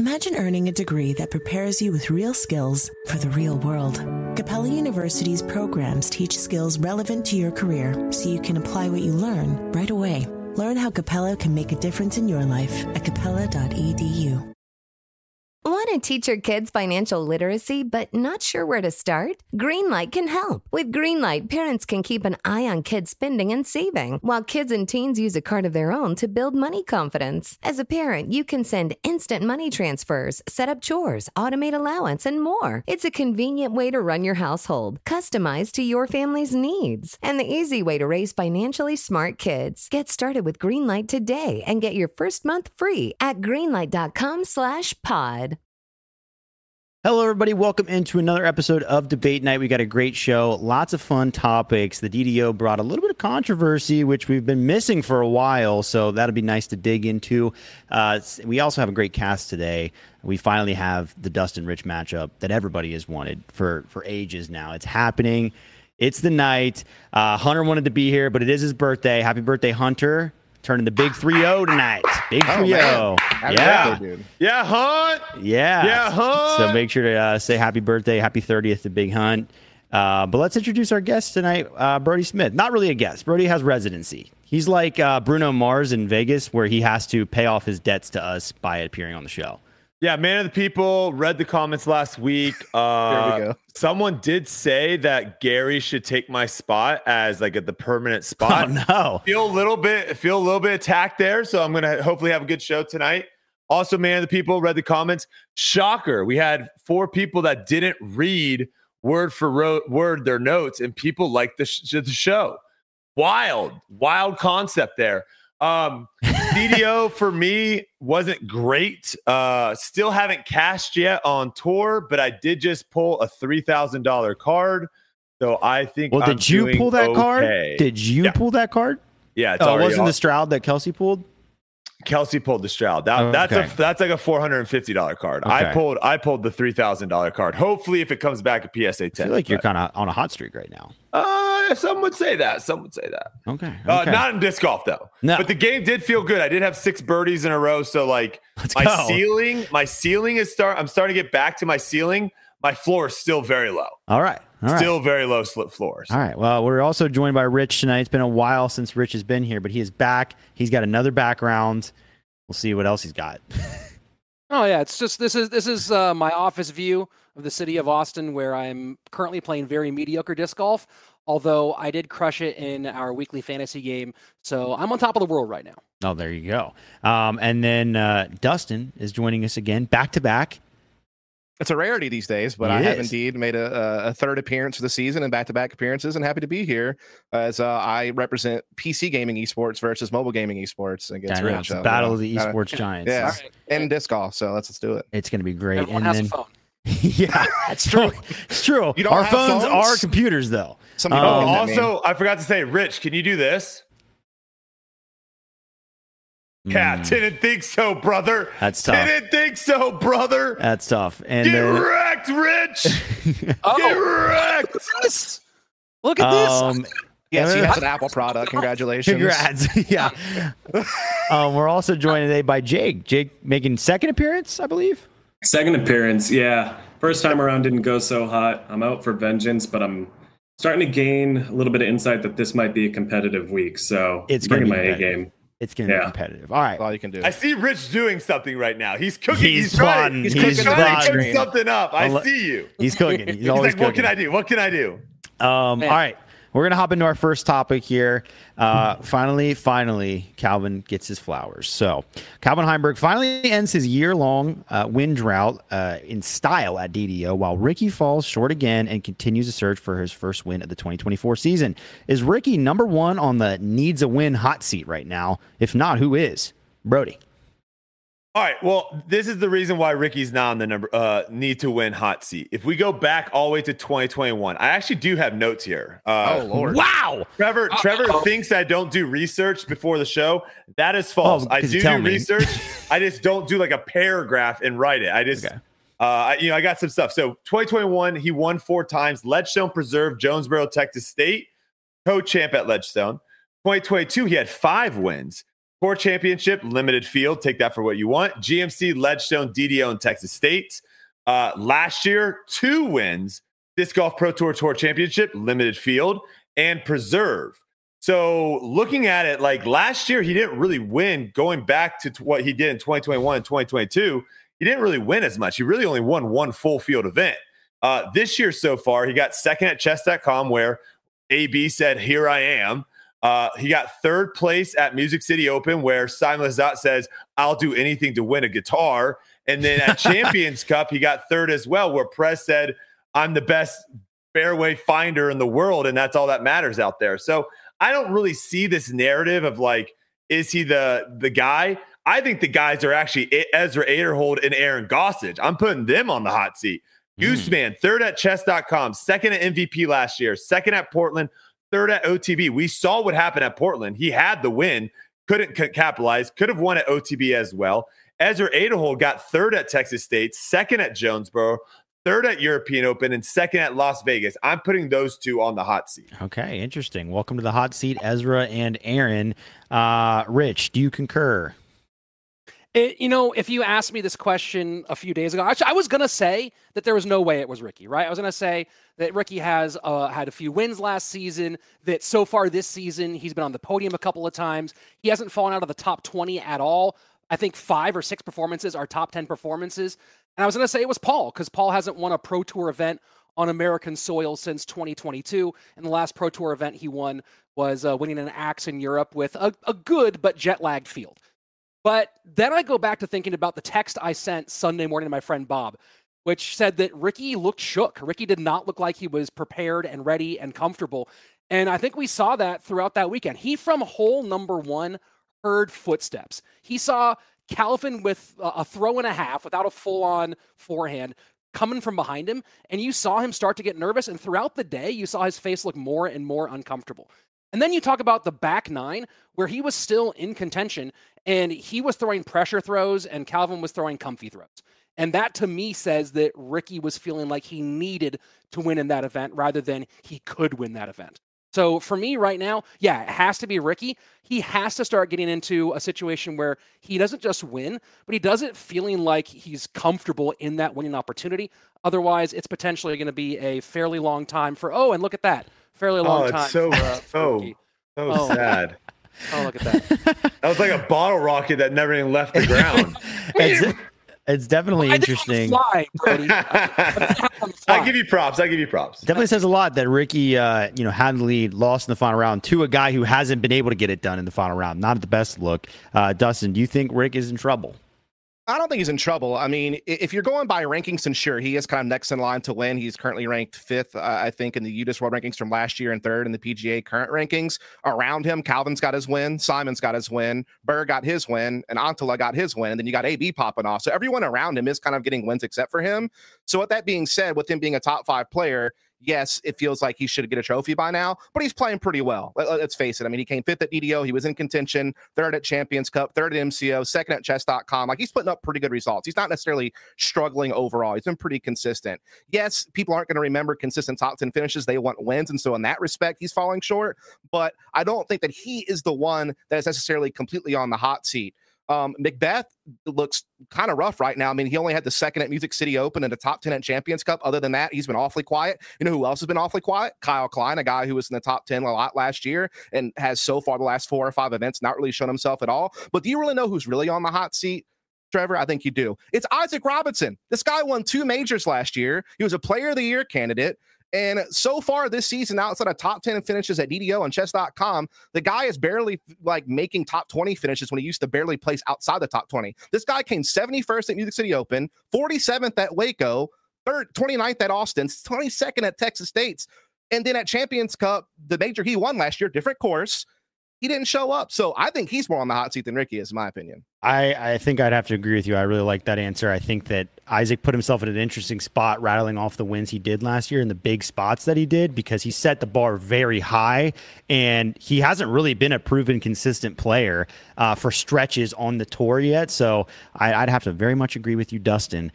Imagine earning a degree that prepares you with real skills for the real world. Capella University's programs teach skills relevant to your career so you can apply what you learn right away. Learn how Capella can make a difference in your life at capella.edu. Want to teach your kids financial literacy but not sure where to start? Greenlight can help. With Greenlight, parents can keep an eye on kids' spending and saving, while kids and teens use a card of their own to build money confidence. As a parent, you can send instant money transfers, set up chores, automate allowance, and more. It's a convenient way to run your household, customized to your family's needs, and the easy way to raise financially smart kids. Get started with Greenlight today and get your first month free at greenlight.com/pod. Hello, everybody. Welcome into another episode of Debate Night. We got a great show, lots of fun topics. The DDO brought a little bit of controversy, which we've been missing for a while, so that'll be nice to dig into. We also have a great cast today. We finally have the Dustin Rich matchup that everybody has wanted for ages now. It's happening. It's the night. Hunter wanted to be here, but it is his birthday. Happy birthday, Hunter. Turning the big 3-0 tonight. Big 3-0. Yeah. Birthday, dude. Yeah, Hunt. Yeah. Yeah, Hunt. So make sure to say happy birthday, happy 30th to Big Hunt. But let's introduce our guest tonight, Brody Smith. Not really a guest. Brody has residency. He's like Bruno Mars in Vegas, where he has to pay off his debts to us by appearing on the show. Yeah, man of the people, read the comments last week. There we go. Someone did say that Gary should take my spot as like the permanent spot. Oh, no. Feel a little bit attacked there, so I'm going to hopefully have a good show tonight. Also, man of the people, read the comments. Shocker. We had 4 people that didn't read word for word their notes, and people liked the show. Wild concept there. DDO for me wasn't great. Still haven't cashed yet on tour, but I did just pull a $3,000 card. So I think. Well, did you pull that card? Did you pull that card? Yeah. It wasn't the Stroud that Kelsey pulled? Kelsey pulled the Stroud. That's like a $450 card. Okay. I pulled the $3,000 card. Hopefully, if it comes back at PSA 10. I feel like you're kind of on a hot streak right now. Some would say that. Okay. Not in disc golf though. No. But the game did feel good. I did have 6 birdies in a row. So like my ceiling is I'm starting to get back to my ceiling. My floor is still very low. All right. Still very low slip floors. All right. Well, we're also joined by Rich tonight. It's been a while since Rich has been here, but he is back. He's got another background. We'll see what else he's got. Oh yeah, it's just this is my office view of the city of Austin, where I'm currently playing very mediocre disc golf. Although I did crush it in our weekly fantasy game, so I'm on top of the world right now. Oh, there you go. And then Dustin is joining us again, back to back. It's a rarity these days, but I have indeed made a third appearance for the season and back-to-back appearances, and happy to be here as I represent PC gaming esports versus mobile gaming esports against Rich. It's battle of the esports giants. Yeah, and disc golf, so let's do it. It's going to be great. Everyone has a phone. Yeah, it's true. It's true. Our phones are computers, though. Also, I forgot to say, Rich, can you do this? Yeah, didn't think so, brother. That's tough. Didn't think so, brother. That's tough. And get wrecked, Rich. Get wrecked. Look at this. Yes, he has an Apple product. Congratulations. Congrats. Yeah. We're also joined today by Jake. Jake making second appearance, I believe. Second appearance, yeah. First time around didn't go so hot. I'm out for vengeance, but I'm starting to gain a little bit of insight that this might be a competitive week. So it's bringing my A game. It's going to be competitive. All right. All you can do. I see Rich doing something right now. He's cooking. He's trying to cook something up. I see you. He's cooking. He's always like, cooking. What can I do? All right. We're going to hop into our first topic here. Finally, Calvin gets his flowers. So Calvin Heimberg finally ends his year-long win drought in style at DDO, while Ricky falls short again and continues to search for his first win of the 2024 season. Is Ricky number one on the needs a win hot seat right now? If not, who is? Brody. All right. Well, this is the reason why Ricky's not on the need to win hot seat. If we go back all the way to 2021, I actually do have notes here. Oh, Lord. Wow. Trevor thinks I don't do research before the show. That is false. I do research. I just don't do like a paragraph and write it. I just, I got some stuff. So 2021, he won 4 times. Ledgestone Preserve, Jonesboro, Texas State, co-champ at Ledgestone. 2022, he had 5 wins. Tour Championship, limited field. Take that for what you want. GMC, Ledgestone, DDO, and Texas State. Last year, 2 wins. Disc Golf Pro Tour Tour Championship, limited field, and Preserve. So looking at it, like last year, he didn't really win. Going back to what he did in 2021 and 2022, he didn't really win as much. He really only won 1 full field event. This year so far, he got second at chess.com, where AB said, "Here I am." He got 3rd place at Music City Open, where Simon Lizotte says, "I'll do anything to win a guitar." And then at Champions Cup, he got 3rd as well, where Prez said, "I'm the best fairway finder in the world, and that's all that matters out there." So I don't really see this narrative of like, is he the guy? I think the guys are actually Ezra Aderhold and Aaron Gossage. I'm putting them on the hot seat. Gooseman, 3rd at chess.com, 2nd at MVP last year, 2nd at Portland, 3rd at OTB. We saw what happened at Portland. He had the win, couldn't capitalize, could have won at OTB as well. Ezra Aderhold got 3rd at Texas State, 2nd at Jonesboro, 3rd at European Open, and 2nd at Las Vegas. I'm putting those 2 on the hot seat. Okay, interesting. Welcome to the hot seat, Ezra and Aaron. Rich, do you concur? If you asked me this question a few days ago, actually, I was going to say that there was no way it was Ricky, right? I was going to say that Ricky has had a few wins last season, that so far this season, he's been on the podium a couple of times. He hasn't fallen out of the top 20 at all. I think 5 or 6 performances are top 10 performances. And I was going to say it was Paul, because Paul hasn't won a Pro Tour event on American soil since 2022. And the last Pro Tour event he won was winning an Axe in Europe with a good but jet-lagged field. But then I go back to thinking about the text I sent Sunday morning to my friend Bob, which said that Ricky looked shook. Ricky did not look like he was prepared and ready and comfortable. And I think we saw that throughout that weekend. He, from hole number 1, heard footsteps. He saw Calvin with a throw and a half without a full-on forehand coming from behind him, and you saw him start to get nervous, and throughout the day, you saw his face look more and more uncomfortable. And then you talk about the back 9, where he was still in contention, and he was throwing pressure throws, and Calvin was throwing comfy throws. And that, to me, says that Ricky was feeling like he needed to win in that event rather than he could win that event. So for me right now, yeah, it has to be Ricky. He has to start getting into a situation where he doesn't just win, but he does it feeling like he's comfortable in that winning opportunity. Otherwise, it's potentially going to be a fairly long time for, and look at that. Fairly long time. So sad. Oh, look at that. That was like a bottle rocket that never even left the ground. It's definitely interesting. I give you props. Definitely says a lot that Ricky, had the lead, lost in the final round to a guy who hasn't been able to get it done in the final round. Not the best look. Dustin, do you think Rick is in trouble? I don't think he's in trouble. I mean, if you're going by rankings, then sure, he is kind of next in line to win. He's currently ranked 5th, I think, in the UDIS World Rankings from last year and 3rd in the PGA current rankings. Around him, Calvin's got his win, Simon's got his win, Berg got his win, and Antala got his win, and then you got AB popping off. So everyone around him is kind of getting wins except for him. So with that being said, with him being a top 5 player, yes, it feels like he should get a trophy by now, but he's playing pretty well. Let's face it. I mean, he came 5th at DDO. He was in contention, 3rd at Champions Cup, 3rd at MCO, 2nd at chess.com. Like, he's putting up pretty good results. He's not necessarily struggling overall. He's been pretty consistent. Yes, people aren't going to remember consistent top 10 finishes. They want wins. And so in that respect, he's falling short, but I don't think that he is the one that is necessarily completely on the hot seat. Macbeth looks kind of rough right now. I mean, he only had the 2nd at Music City Open and the top 10 at Champions Cup. Other than that, he's been awfully quiet. You know who else has been awfully quiet? Kyle Klein, a guy who was in the top 10 a lot last year and has so far the last 4 or 5 events not really shown himself at all. But do you really know who's really on the hot seat, Trevor? I think you do. It's Isaac Robinson. This guy won 2 majors last year. He was a Player of the Year candidate. And so far this season, outside of top 10 finishes at DDO and chess.com, the guy is barely making top 20 finishes when he used to barely place outside the top 20. This guy came 71st at Music City Open, 47th at Waco, 29th at Austin, 22nd at Texas State. And then at Champions Cup, the major he won last year, different course, he didn't show up. So I think he's more on the hot seat than Ricky is, in my opinion. I think I'd have to agree with you. I really like that answer. I think that Isaac put himself in an interesting spot rattling off the wins he did last year and the big spots that he did because he set the bar very high, and he hasn't really been a proven consistent player for stretches on the tour yet. So I'd have to very much agree with you, Dustin.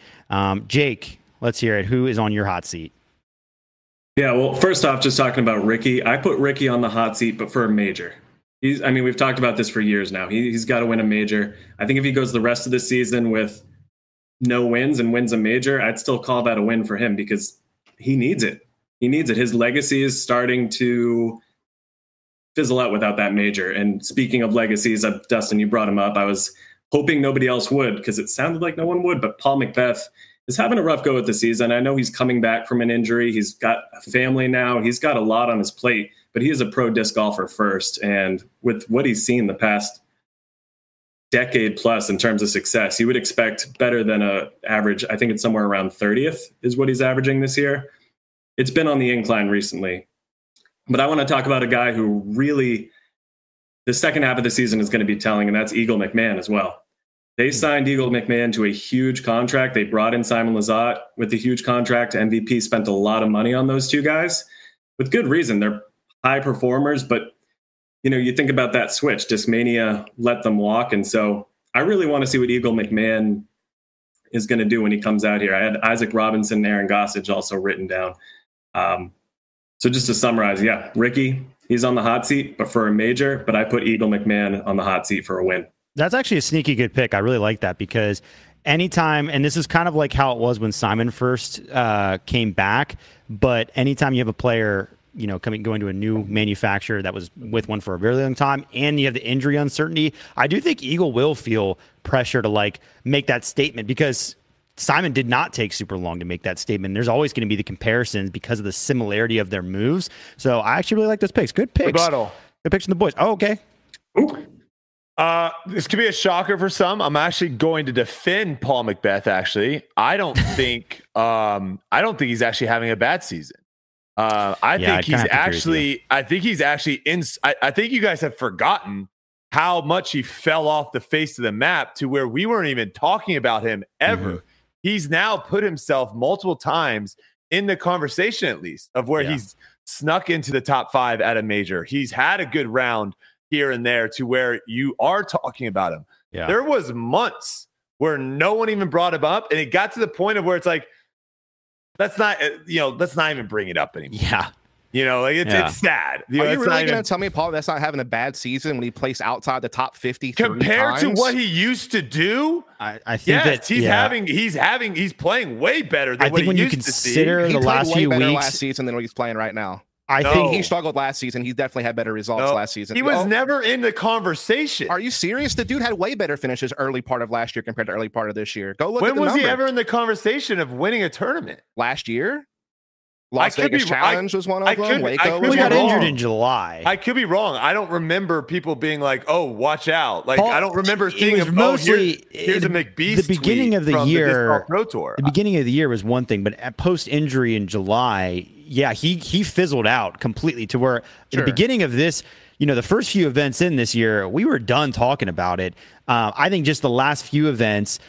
Jake, let's hear it. Who is on your hot seat? Yeah, well, first off, just talking about Ricky, I put Ricky on the hot seat, but for a major. We've talked about this for years now. He's got to win a major. I think if he goes the rest of the season with no wins and wins a major, I'd still call that a win for him because he needs it. He needs it. His legacy is starting to fizzle out without that major. And speaking of legacies, Dustin, you brought him up. I was hoping nobody else would because it sounded like no one would, but Paul McBeth is having a rough go at the season. I know he's coming back from an injury. He's got a family now. He's got a lot on his plate, but he is a pro disc golfer first. And with what he's seen the past decade plus in terms of success, you would expect better than a average. I think it's somewhere around 30th is what he's averaging this year. It's been on the incline recently. But I want to talk about a guy who really, the second half of the season is going to be telling, and that's Eagle McMahon as well. They signed Eagle McMahon to a huge contract. They brought in Simon Lizotte with a huge contract. MVP spent a lot of money on those two guys with good reason. They're high performers, but you think about that switch. Discmania let them walk. And so I really want to see what Eagle McMahon is going to do when he comes out here. I had Isaac Robinson and Aaron Gossage also written down. So just to summarize, yeah, Ricky, he's on the hot seat, but for a major, but I put Eagle McMahon on the hot seat for a win. That's actually a sneaky good pick. I really like that because anytime, and this is kind of like how it was when Simon first came back, but anytime you have a player, going to a new manufacturer that was with one for a very long time, and you have the injury uncertainty, I do think Eagle will feel pressure to make that statement because Simon did not take super long to make that statement. There's always going to be the comparisons because of the similarity of their moves. So I actually really like those picks. Good picks. Rebuttal. Good picks from the boys. Oh, okay. Ooh. This could be a shocker for some. I'm actually going to defend Paul McBeth. Actually, I don't think he's actually having a bad season. I think he's actually I think you guys have forgotten how much he fell off the face of the map to where we weren't even talking about him ever. Mm-hmm. He's now put himself multiple times in the conversation, at least, of where he's snuck into the top 5 at a major. He's had a good round here and there to where you are talking about him. Yeah. There was months where no one even brought him up, and it got to the point of where it's like, let's not even bring it up anymore. Yeah. It's sad. Are you really going to tell me Paul that's not having a bad season when he placed outside the top 50 compared times? to what he used to do? I think he's playing way better than what he used to see. The last few weeks last season than what he's playing right now. I think he struggled last season. He definitely had better results last season. He was never in the conversation. Are you serious? The dude had way better finishes early part of last year compared to early part of this year. Go look at the numbers. When was he ever in the conversation of winning a tournament? Last year? Las Vegas Challenge was one of them. Waco was got injured in July. I could be wrong. I don't remember people being like, "Oh, watch out!" I don't remember seeing him. Mostly, here's a McBeast. The beginning of the year, Pro Tour. The beginning of the year was one thing, but at post injury in July, he fizzled out completely. To where at the beginning of this, the first few events in this year, we were done talking about it. I think just the last few events,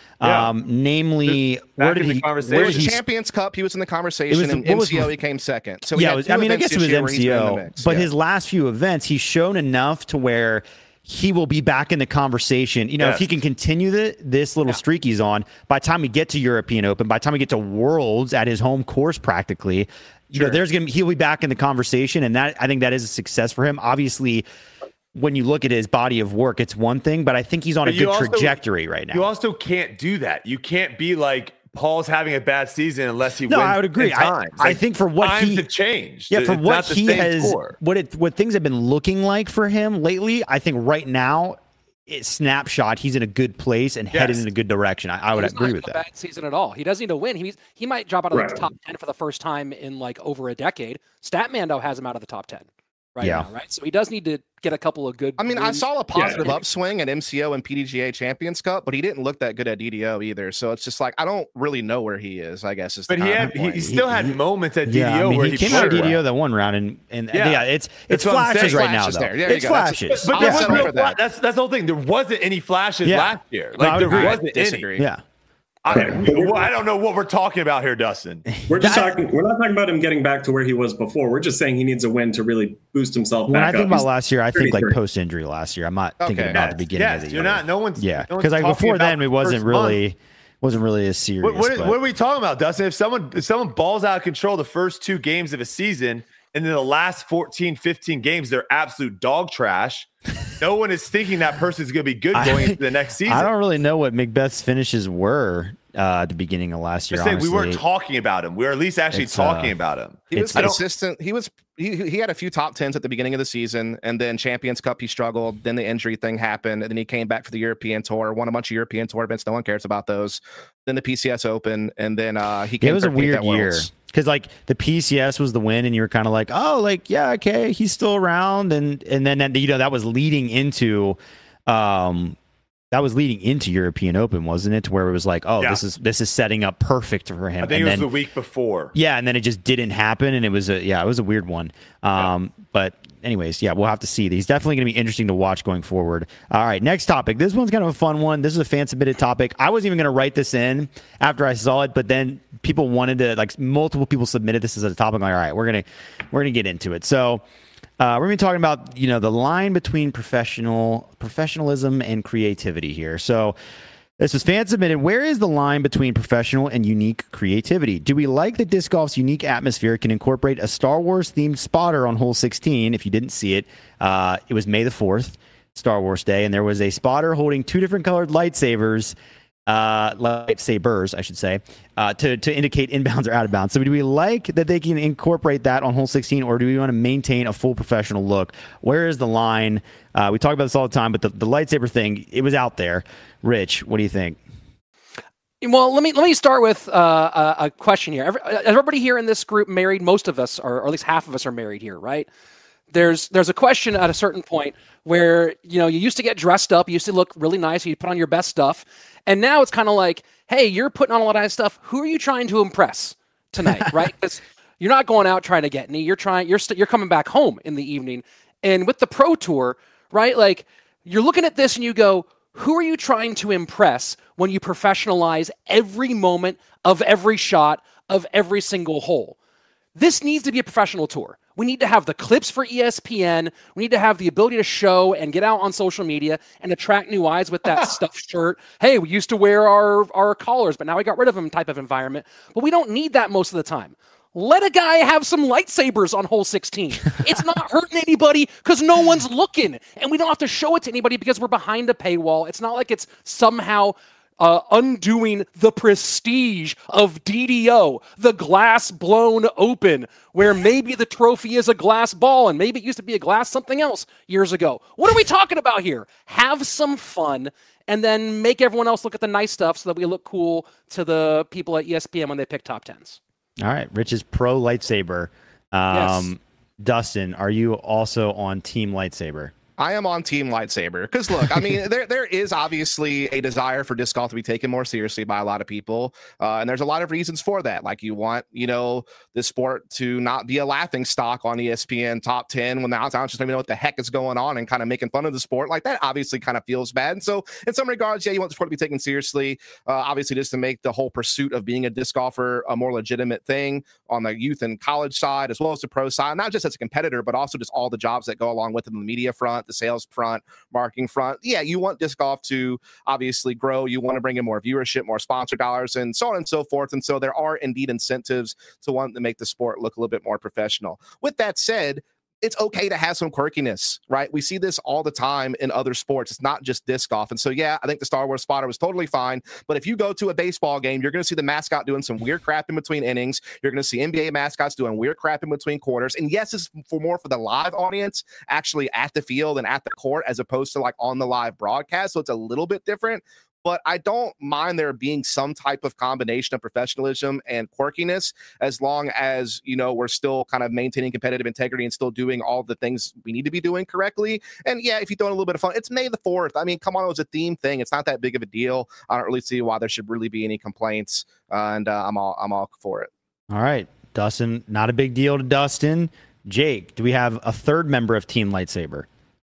namely where did he Champions Cup, he was in the conversation, and MCO he came second. So I guess it was MCO, but his last few events, he's shown enough to where he will be back in the conversation. If he can continue this little streak he's on, by the time we get to European Open, by the time we get to Worlds at his home course practically, he'll be back in the conversation, and I think that is a success for him. Obviously, when you look at his body of work, it's one thing, but I think he's on a good trajectory right now. You also can't do that. You can't be like, Paul's having a bad season unless he wins. No, I would agree. I think for what he changed. Yeah, for what he has, what things have been looking like for him lately, I think right now, snapshot, he's in a good place and headed in a good direction. I would agree with that. Bad season at all. He doesn't need to win. He might drop out of the top 10 for the first time in over a decade. Statmando has him out of the top 10 now, right? So he does need to get a couple of good. wins. I saw a positive upswing at MCO and PDGA Champions Cup, but he didn't look that good at DDO either. So it's just I don't really know where he is, I guess. But he still had moments at DDO where he came out of DDO that one round, and it's flashes right now. It's flashes. But that's the whole thing. There wasn't any flashes last year. There wasn't any. Yeah. I don't know what we're talking about here, Dustin. We're not talking about him getting back to where he was before. We're just saying he needs a win to really boost himself back up. When I think about last year, I think post-injury last year. I'm not thinking about the beginning of the year. You're not. No one's. Yeah, because before then, it wasn't really as serious. What are we talking about, Dustin? If someone balls out of control the first 2 games of a season, and then the last 14, 15 games, they're absolute dog trash. no one is thinking that person's going to be good going into the next season. I don't really know what McBeth's finishes were at the beginning of last year. We weren't talking about him. We were at least actually talking about him. He was consistent. He had a few top 10s at the beginning of the season, and then Champions Cup he struggled. Then the injury thing happened, and then he came back for the European Tour, won a bunch of European Tour events. No one cares about those. Then the PCS Open, and then he came. It was a weird year because like the PCS was the win, and you were kind of like, oh, like yeah, okay, he's still around, and then that was leading into. That was leading into European Open, wasn't it? Where it was like, oh, this is setting up perfect for him. I think it was the week before. Yeah, and then it just didn't happen, and it was a weird one. But anyways, we'll have to see. He's definitely going to be interesting to watch going forward. All right, next topic. This one's kind of a fun one. This is a fan submitted topic. I wasn't even going to write this in after I saw it, but then people wanted to, like, multiple people submitted this as a topic. I'm like, all right, we're gonna get into it. So. We're going to be talking about, the line between professionalism and creativity here. So this was fan submitted. Where is the line between professional and unique creativity? Do we like that disc golf's unique atmosphere can incorporate a Star Wars themed spotter on hole 16? If you didn't see it, it was May the 4th, Star Wars Day, and there was a spotter holding two different colored lightsabers, I should say, to indicate inbounds or out of bounds. So do we like that they can incorporate that on hole 16, or do we want to maintain a full professional look? Where is the line? We talk about this all the time, but the lightsaber thing, it was out there. Rich, what do you think? Well, let me start with a question here. Everybody here in this group married? Most of us, or at least half of us, are married here, right? There's a question at a certain point where, you used to get dressed up, you used to look really nice, you put on your best stuff, and now it's kind of like, hey, you're putting on a lot of stuff. Who are you trying to impress tonight, right? Because you're not going out trying to get any. You're coming back home in the evening, and with the Pro Tour, right? Like, you're looking at this and you go, who are you trying to impress when you professionalize every moment of every shot of every single hole? This needs to be a professional tour. We need to have the clips for ESPN. We need to have the ability to show and get out on social media and attract new eyes with that stuffed shirt. Hey, we used to wear our collars, but now we got rid of them type of environment. But we don't need that most of the time. Let a guy have some lightsabers on hole 16. It's not hurting anybody because no one's looking. And we don't have to show it to anybody because we're behind a paywall. It's not like it's somehow undoing the prestige of DDO, the glass blown open, where maybe the trophy is a glass ball and maybe it used to be a glass something else years ago. What are we talking about here? Have some fun and then make everyone else look at the nice stuff so that we look cool to the people at ESPN when they pick top 10s. All right. Rich is pro lightsaber. Yes. Dustin, are you also on team lightsaber? I am on team lightsaber because look, I mean, there is obviously a desire for disc golf to be taken more seriously by a lot of people. And there's a lot of reasons for that. Like you want, the sport to not be a laughing stock on ESPN top 10 when the outside just don't even know what the heck is going on and kind of making fun of the sport. Like that obviously kind of feels bad. And so in some regards, you want the sport to be taken seriously, obviously just to make the whole pursuit of being a disc golfer a more legitimate thing on the youth and college side, as well as the pro side, not just as a competitor, but also just all the jobs that go along with it in the media front, the sales front, marketing front. Yeah, you want disc golf to obviously grow. You want to bring in more viewership, more sponsor dollars, and so on and so forth. And so there are indeed incentives to want to make the sport look a little bit more professional. With that said, it's okay to have some quirkiness, right? We see this all the time in other sports. It's not just disc golf. And so, yeah, I think the Star Wars spotter was totally fine. But if you go to a baseball game, you're going to see the mascot doing some weird crap in between innings. You're going to see NBA mascots doing weird crap in between quarters. And yes, it's more for the live audience actually at the field and at the court as opposed to like on the live broadcast. So it's a little bit different. But I don't mind there being some type of combination of professionalism and quirkiness as long as, we're still kind of maintaining competitive integrity and still doing all the things we need to be doing correctly. And yeah, if you throw in a little bit of fun, it's May the 4th. I mean, come on, it was a theme thing. It's not that big of a deal. I don't really see why there should really be any complaints. And I'm all for it. All right. Dustin, not a big deal to Dustin. Jake, do we have a third member of Team Lightsaber?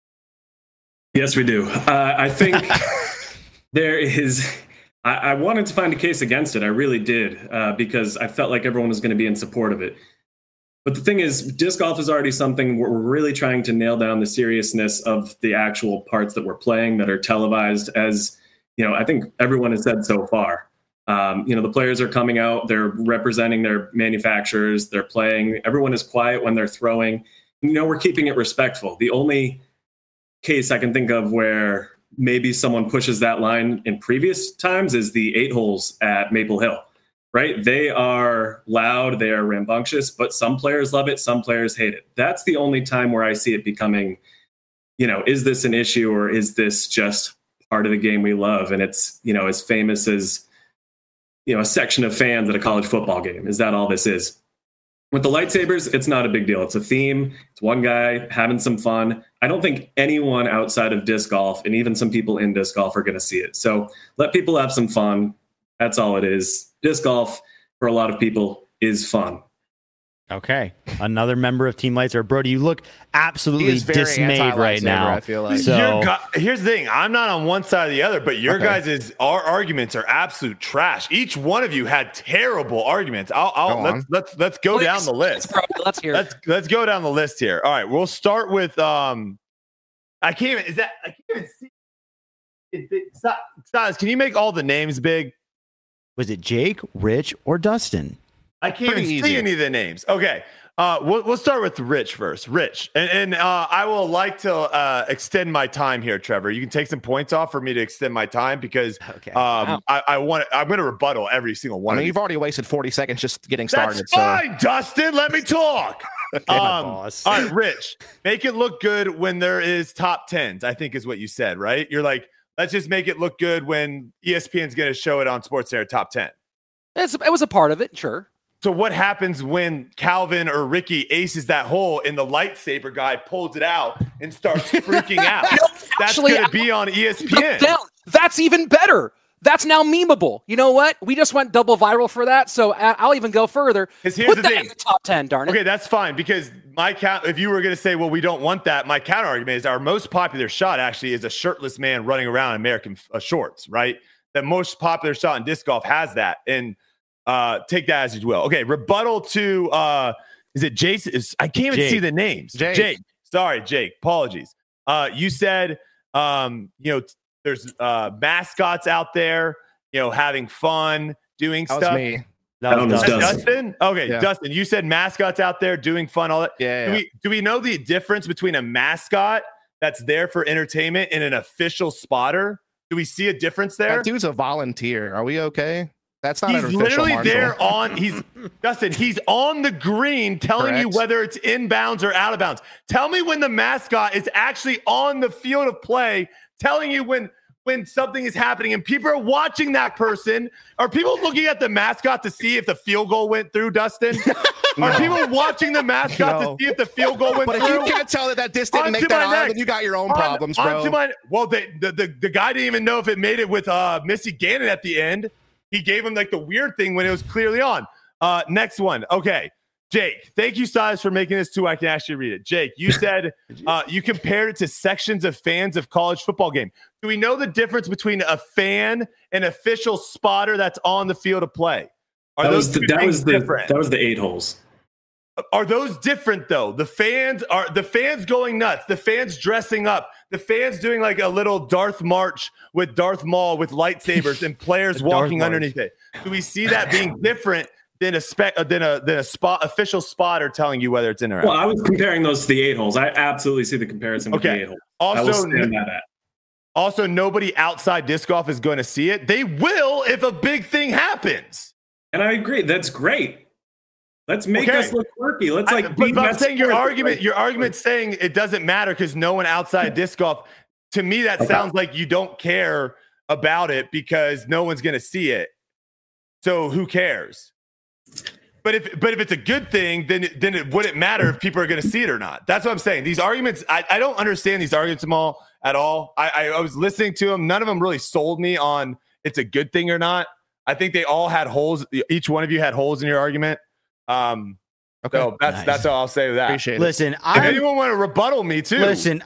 Yes, we do. I think... There is, I wanted to find a case against it. I really did, because I felt like everyone was going to be in support of it. But the thing is, disc golf is already something where we're really trying to nail down the seriousness of the actual parts that we're playing that are televised, as, I think everyone has said so far. The players are coming out, they're representing their manufacturers, they're playing. Everyone is quiet when they're throwing. We're keeping it respectful. The only case I can think of where maybe someone pushes that line in previous times is the 8 holes at Maple Hill, right? They are loud, they are rambunctious, but some players love it, some players hate it. That's the only time where I see it becoming, is this an issue or is this just part of the game we love? And it's, as famous as, a section of fans at a college football game. Is that all this is? With the lightsabers, it's not a big deal. It's a theme. It's one guy having some fun. I don't think anyone outside of disc golf and even some people in disc golf are going to see it. So let people have some fun. That's all it is. Disc golf, for a lot of people, is fun. Okay. Another member of Team Lightsaber. Brody, you look absolutely dismayed right now. I feel like. So, here's the thing. I'm not on one side or the other, but your guys' arguments are absolute trash. Each one of you had terrible arguments. Let's go down the list. Let's hear it. Let's go down the list here. All right. We'll start with I can't even see. Silas, can you make all the names big? was it Jake, Rich, or Dustin? I can't even see any of the names. Okay. We'll start with Rich first. Rich. And I will like to extend my time here, Trevor. You can take some points off for me to extend my time because I'm going to rebuttal every single one. You've already wasted 40 seconds just getting started. That's fine, Dustin. Let me talk. Boss. All right, Rich. Make it look good when there is top 10s, I think is what you said, right? You're like, let's just make it look good when ESPN's going to show it on SportsCenter top 10. It was a part of it, sure. So what happens when Calvin or Ricky aces that hole and the lightsaber guy pulls it out and starts freaking out? That's going to be on ESPN. That's even better. That's now memeable. You know what? We just went double viral for that, so I'll even go further. Here's Put the that thing. in the top 10, darn it. Okay, that's fine because if you were going to say, well, we don't want that, my counter argument is our most popular shot actually is a shirtless man running around in American shorts, right? The most popular shot in disc golf has that, and take that as you will. Okay, rebuttal to is it Jason? I can't even see the names. Jake. Sorry, Jake. Apologies. You said there's mascots out there, having fun, doing that stuff. Was me. That was Dustin. Okay, yeah. Dustin, you said mascots out there doing fun, all that. Yeah. Do we know the difference between a mascot that's there for entertainment and an official spotter? Do we see a difference there? That dude's a volunteer. Are we okay? That's not. He's literally there Dustin. He's on the green telling you whether it's inbounds or out of bounds. Tell me when the mascot is actually on the field of play, telling you when something is happening and people are watching that person. Are people looking at the mascot to see if the field goal went through, Dustin? Are people watching the mascot to see if the field goal went through? But if you can't tell that disc didn't make that on, then you got your own problems, bro. The guy didn't even know if it made it with Missy Gannon at the end. He gave him like the weird thing when it was clearly on. Next one. Okay. Jake, thank you, Silas, for making this too. I can actually read it. Jake, you said you compared it to sections of fans of college football game. Do we know the difference between a fan and official spotter that's on the field of play? That was the 8 holes. Are those different though? The fans going nuts, the fans dressing up, the fans doing like a little Darth March with Darth Maul with lightsabers and players walking underneath it. Do we see that being different than a official spotter telling you whether it's in or out? Well, I was comparing those to the 8 holes. I absolutely see the comparison with the 8 holes. Also, nobody outside disc golf is going to see it. They will if a big thing happens. And I agree. That's great. Let's make us look quirky. Let's but I'm saying your argument saying it doesn't matter because no one outside disc golf. To me, that sounds like you don't care about it because no one's going to see it. So who cares? But if it's a good thing, then it wouldn't matter if people are going to see it or not. That's what I'm saying. These arguments, I don't understand these arguments at all. I was listening to them. None of them really sold me on it's a good thing or not. I think they all had holes. Each one of you had holes in your argument. So that's all I'll say with that. Appreciate it. Listen, if anyone want to rebuttal me too. Listen,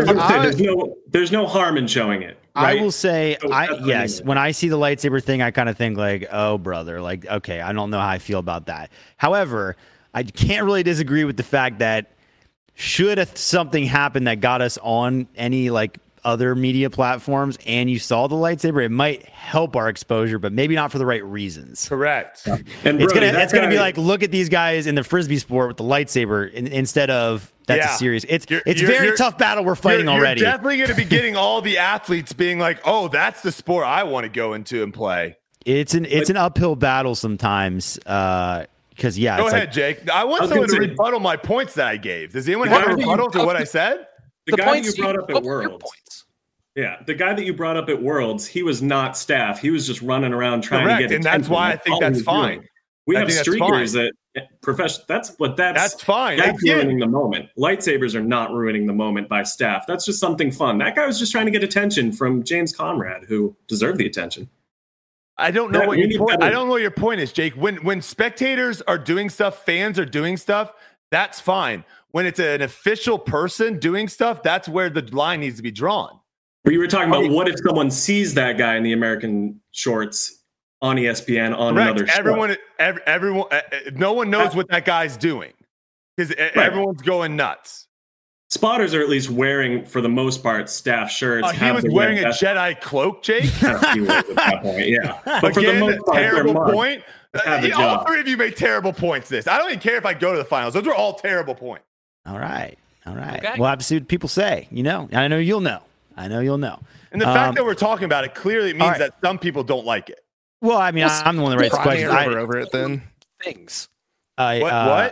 there's no harm in showing it. Right? I will say, when I see the lightsaber thing, I kind of think like, oh, brother, like, okay, I don't know how I feel about that. However, I can't really disagree with the fact that should something happen that got us on any like other media platforms and you saw the lightsaber, it might help our exposure, but maybe not for the right reasons. Correct. And it's gonna be like, look at these guys in the Frisbee sport with the lightsaber instead of That's a serious. It's very tough battle we're fighting already. You're definitely going to be getting all the athletes being like, "Oh, that's the sport I want to go into and play." It's an uphill battle sometimes. Because go ahead, Jake. I want someone to rebuttal my points that I gave. Does anyone have a rebuttal to what I said? The guy that you brought up at Worlds. Yeah, the guy that you brought up at Worlds, he was not staff. He was just running around trying to get. And that's why I think that's fine. We have streakers that professional. That's fine. That's ruining the moment. Lightsabers are not ruining the moment by staff. That's just something fun. That guy was just trying to get attention from James Conrad, who deserved the attention. I don't know what your point. I don't know what your point is, Jake. When spectators are doing stuff, fans are doing stuff, that's fine. When it's an official person doing stuff, that's where the line needs to be drawn. But you were talking about what if someone sees that guy in the American shorts on ESPN on another show? Everyone, no one knows what that guy's doing because everyone's going nuts. Spotters are at least wearing, for the most part, staff shirts. He was wearing a Jedi cloak, Jake. He was at that point, yeah. But for the most part, terrible point. All three of you made terrible points. I don't even care if I go to the finals. Those were all terrible points. All right. Okay. We'll have to see what people say. I know you'll know. And the fact that we're talking about it clearly means that some people don't like it. Well, I mean, I'm the one that writes questions. Over it then. Things. What?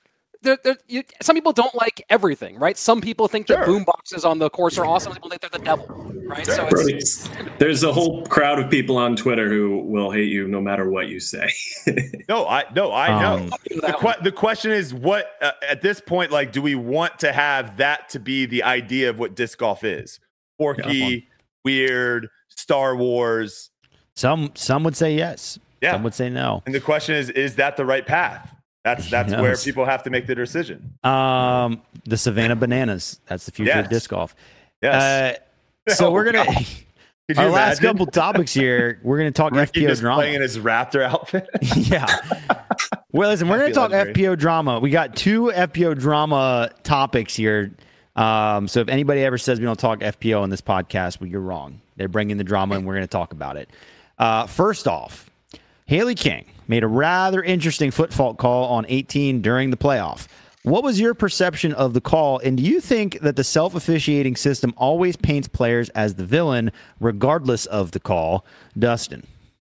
Some people don't like everything, right? Some people think that boom boxes on the course are awesome. Some people think they're the devil, right? So there's a whole crowd of people on Twitter who will hate you no matter what you say. I know. The question is, what at this point, like, do we want to have that to be the idea of what disc golf is? Quirky, weird, Star Wars. Some would say yes. Yeah. Some would say no. And the question is that the right path? That's where people have to make the decision. The Savannah Bananas. That's the future of disc golf. Yes. So we're going to our last couple topics here. We're going to talk FPO drama. Playing in his Raptor outfit. Yeah. Well, listen, we're going to talk FPO drama. We got 2 FPO drama topics here. So if anybody ever says we don't talk FPO on this podcast, well, you're wrong. They're bringing the drama, and we're going to talk about it. First off, Haley King made a rather interesting foot fault call on 18 during the playoff. What was your perception of the call, and do you think that the self-officiating system always paints players as the villain, regardless of the call? Dustin.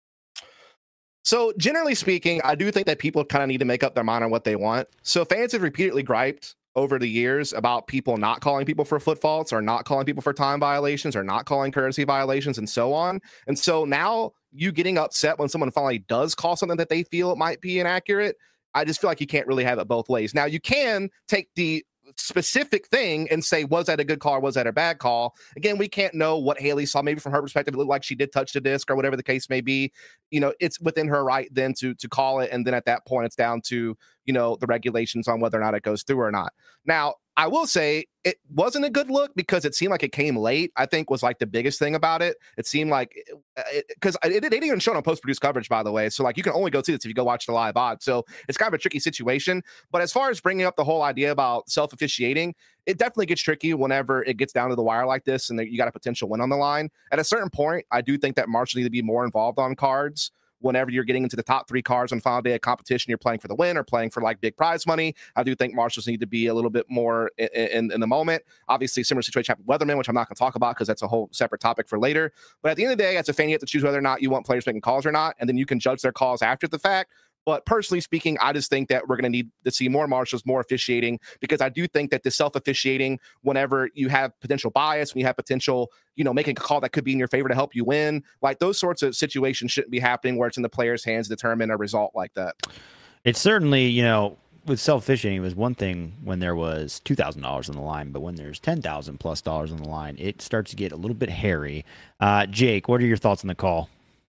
So generally speaking, I do think that people kind of need to make up their mind on what they want. So fans have repeatedly griped over the years about people not calling people for foot faults or not calling people for time violations or not calling courtesy violations and so on. And so now you getting upset when someone finally does call something that they feel it might be inaccurate, I just feel like you can't really have it both ways. Now, you can take the specific thing and say, was that a good call or was that a bad call? Again, we can't know what Haley saw. Maybe from her perspective, it looked like she did touch the disc or whatever the case may be. It's within her right then to call it. And then at that point, it's down to, the regulations on whether or not it goes through or not. Now, I will say it wasn't a good look because it seemed like it came late, I think was like the biggest thing about it. It seemed like because it didn't even show on post-produced coverage, by the way. So like you can only go see this if you go watch the live odds. So it's kind of a tricky situation. But as far as bringing up the whole idea about self-officiating, it definitely gets tricky whenever it gets down to the wire like this and you got a potential win on the line. At a certain point, I do think that marshals need to be more involved on cards. Whenever you're getting into the top 3 cards on final day of competition, you're playing for the win or playing for like big prize money. I do think marshals need to be a little bit more in the moment. Obviously, similar situation happened with Weatherman, which I'm not going to talk about because that's a whole separate topic for later. But at the end of the day, as a fan, you have to choose whether or not you want players making calls or not, and then you can judge their calls after the fact. But personally speaking, I just think that we're going to need to see more marshals, more officiating, because I do think that the self-officiating, whenever you have potential bias, when you have potential, making a call that could be in your favor to help you win, like those sorts of situations shouldn't be happening where it's in the player's hands to determine a result like that. It's certainly, with self-officiating, it was one thing when there was $2,000 on the line, but when there's $10,000+ on the line, it starts to get a little bit hairy. Jake, what are your thoughts on the call?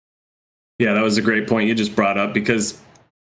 Yeah, that was a great point you just brought up because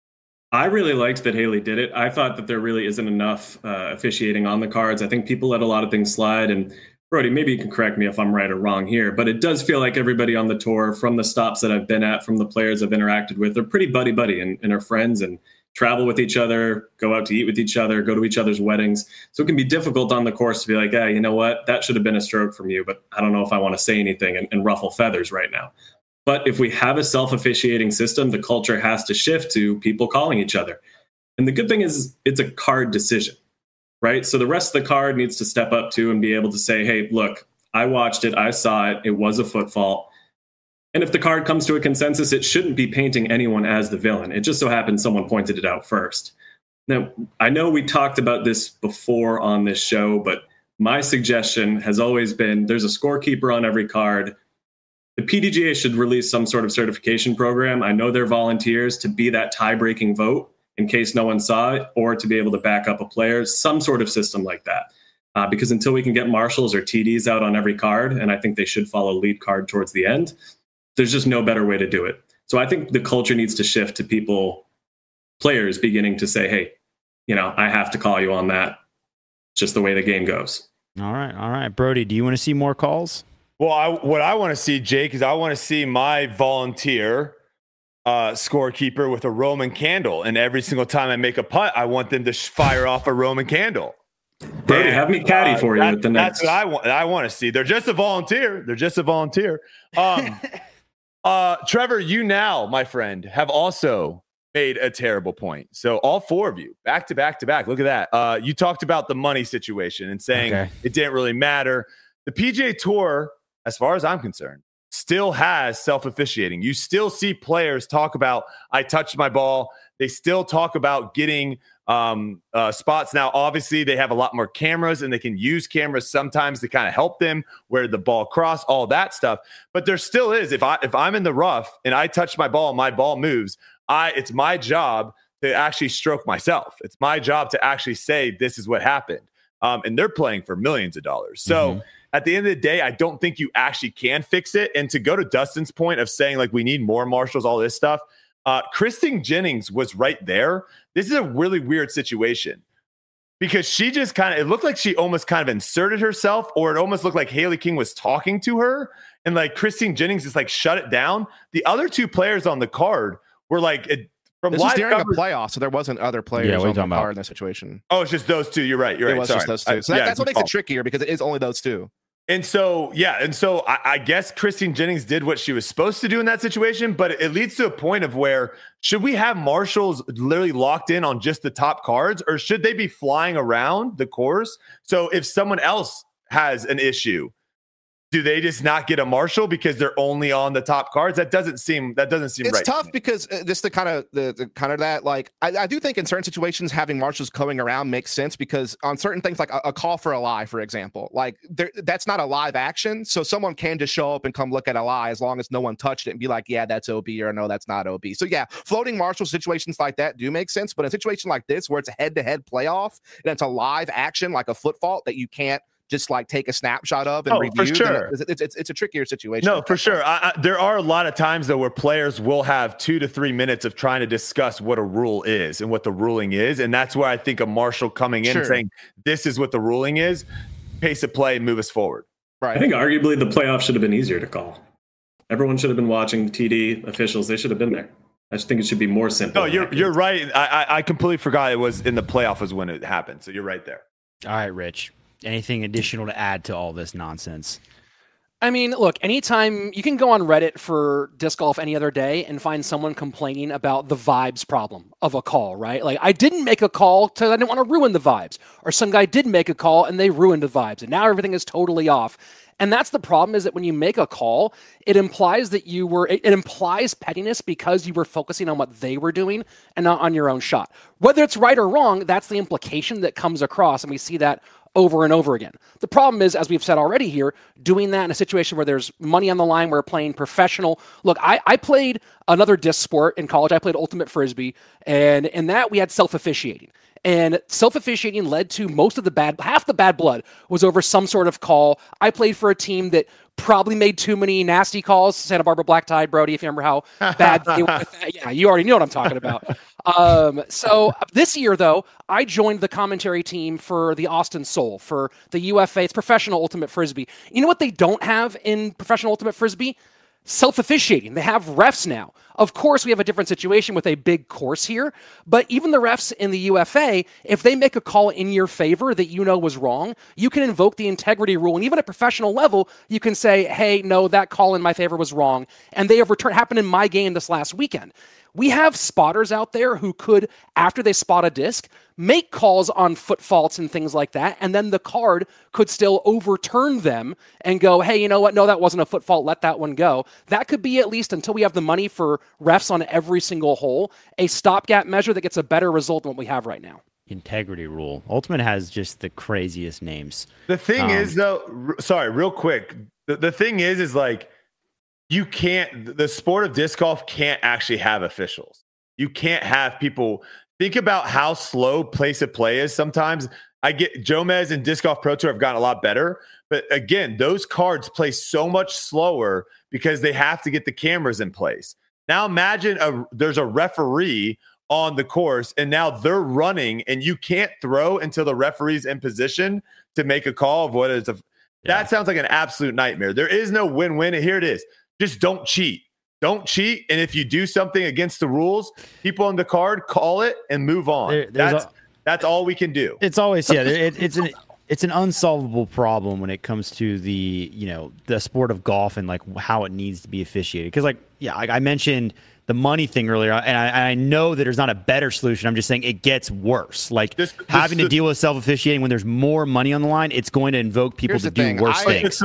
I really liked that Haley did it. I thought that there really isn't enough officiating on the cards. I think people let a lot of things slide. And Brody, maybe you can correct me if I'm right or wrong here, but it does feel like everybody on the tour, from the stops that I've been at, from the players I've interacted with, they're pretty buddy-buddy and are friends and travel with each other, go out to eat with each other, go to each other's weddings. So it can be difficult on the course to be like, hey, you know what? That should have been a stroke from you, but I don't know if I want to say anything and ruffle feathers right now. But if we have a self-officiating system, the culture has to shift to people calling each other. And the good thing is it's a card decision. right? So the rest of the card needs to step up too and be able to say, hey, look, I watched it, I saw it, it was a foot fault. And if the card comes to a consensus, it shouldn't be painting anyone as the villain. It just so happens someone pointed it out first. Now, I know we talked about this before on this show, but my suggestion has always been there's a scorekeeper on every card. The PDGA should release some sort of certification program. I know they're volunteers to be that tie-breaking vote in case no one saw it, or to be able to back up a player, some sort of system like that. Because until we can get marshals or TDs out on every card, and I think they should follow lead card towards the end, there's just no better way to do it. So I think the culture needs to shift to players beginning to say, hey, I have to call you on that. Just the way the game goes. All right. Brody, do you want to see more calls? Well, what I want to see, Jake, is I want to see my volunteer scorekeeper with a Roman candle. And every single time I make a putt, I want them to fire off a Roman candle. Brody, have me caddy for you with the next. That's what I want to see. They're just a volunteer. Trevor, you now, my friend, have also made a terrible point. So all four of you, back to back. Look at that. You talked about the money situation and saying it didn't really matter. The PGA Tour, as far as I'm concerned, still has self-officiating. You still see players talk about, I touched my ball. They still talk about getting spots. Now, obviously, they have a lot more cameras, and they can use cameras sometimes to kind of help them where the ball cross, all that stuff. But there still is, if I'm in the rough and I touch my ball and my ball moves, it's my job to actually stroke myself. It's my job to actually say, this is what happened. And they're playing for millions of dollars. So at the end of the day, I don't think you actually can fix it. And to go to Dustin's point of saying, like, we need more marshals, all this stuff, Kristen Jennings was right there. This is a really weird situation because she just it looked like she almost kind of inserted herself, or it almost looked like Haley King was talking to her. And like Kristen Jennings just like shut it down. The other two players on the card were like, this was during a playoff, so there wasn't other players on the card in that situation. Oh, it's just those two. You're right. It was just those two. So that's what makes it trickier, because it is only those two. And so, I guess Kristen Jennings did what she was supposed to do in that situation, but it leads to a point of where, should we have marshals literally locked in on just the top cards, or should they be flying around the course? So if someone else has an issue, do they just not get a marshal because they're only on the top cards? That doesn't seem right. It's tough because just the kind of that, like, I do think in certain situations having marshals going around makes sense, because on certain things, like a call for a lie, for example, like that's not a live action, so someone can just show up and come look at a lie as long as no one touched it and be like, yeah, that's OB, or no, that's not OB. So yeah, floating marshal situations like that do make sense, but in a situation like this where it's a head-to-head playoff and it's a live action, like a foot fault that you can't just like take a snapshot of and review. For sure. It's a trickier situation. No, for sure. There are a lot of times though where players will have 2 to 3 minutes of trying to discuss what a rule is and what the ruling is. And that's where I think a marshal coming in and saying, this is what the ruling is, pace of play and move us forward. Right. I think arguably the playoff should have been easier to call. Everyone should have been watching. TD officials, they should have been there. I just think it should be more simple. No, you're right. I completely forgot it was in the playoff was when it happened. So you're right there. All right, Rich. Anything additional to add to all this nonsense? I mean, look, anytime you can go on Reddit for disc golf any other day and find someone complaining about the vibes problem of a call, right? Like, I didn't make a call because I didn't want to ruin the vibes. Or some guy did make a call and they ruined the vibes. And now everything is totally off. And that's the problem, is that when you make a call, it implies that it implies pettiness because you were focusing on what they were doing and not on your own shot. Whether it's right or wrong, that's the implication that comes across. And we see that over and over again. The problem is, as we've said already here, doing that in a situation where there's money on the line, we're playing professional. Look, I played another disc sport in college. I played Ultimate Frisbee, and in that we had self-officiating. And self-officiating led to half the bad blood was over some sort of call. I played for a team that probably made too many nasty calls. Santa Barbara Black Tide, Brody, if you remember how bad they were with that. Yeah, you already know what I'm talking about. So this year, though, I joined the commentary team for the Austin Soul, for the UFA. It's Professional Ultimate Frisbee. You know what they don't have in Professional Ultimate Frisbee? Self-officiating. They have refs now. Of course, we have a different situation with a big course here, but even the refs in the UFA, if they make a call in your favor that you know was wrong, you can invoke the integrity rule. And even at professional level, you can say, hey, no, that call in my favor was wrong. And they have returned, happened in my game this last weekend. We have spotters out there who could, after they spot a disc, make calls on foot faults and things like that, and then the card could still overturn them and go, hey, you know what? No, that wasn't a foot fault. Let that one go. That could be, at least until we have the money for refs on every single hole, a stopgap measure that gets a better result than what we have right now. Integrity rule. Ultimate has just the craziest names. The thing is, though, sorry, real quick. The thing is like, you can't, the sport of disc golf can't actually have officials. You can't have people. Think about how slow place of play is sometimes. I get Jomez and Disc Golf Pro Tour have gotten a lot better. But again, those cards play so much slower because they have to get the cameras in place. Now imagine there's a referee on the course and now they're running and you can't throw until the referee's in position to make a call of what is that sounds like an absolute nightmare. There is no win-win. And here it is. Just don't cheat. Don't cheat. And if you do something against the rules, people on the card call it and move on. That's all we can do. It's always, it's an unsolvable problem when it comes to the sport of golf and like how it needs to be officiated. Because I mentioned the money thing earlier, and I know that there's not a better solution. I'm just saying it gets worse. Like having to deal with self-officiating when there's more money on the line, it's going to invoke people to do worse things.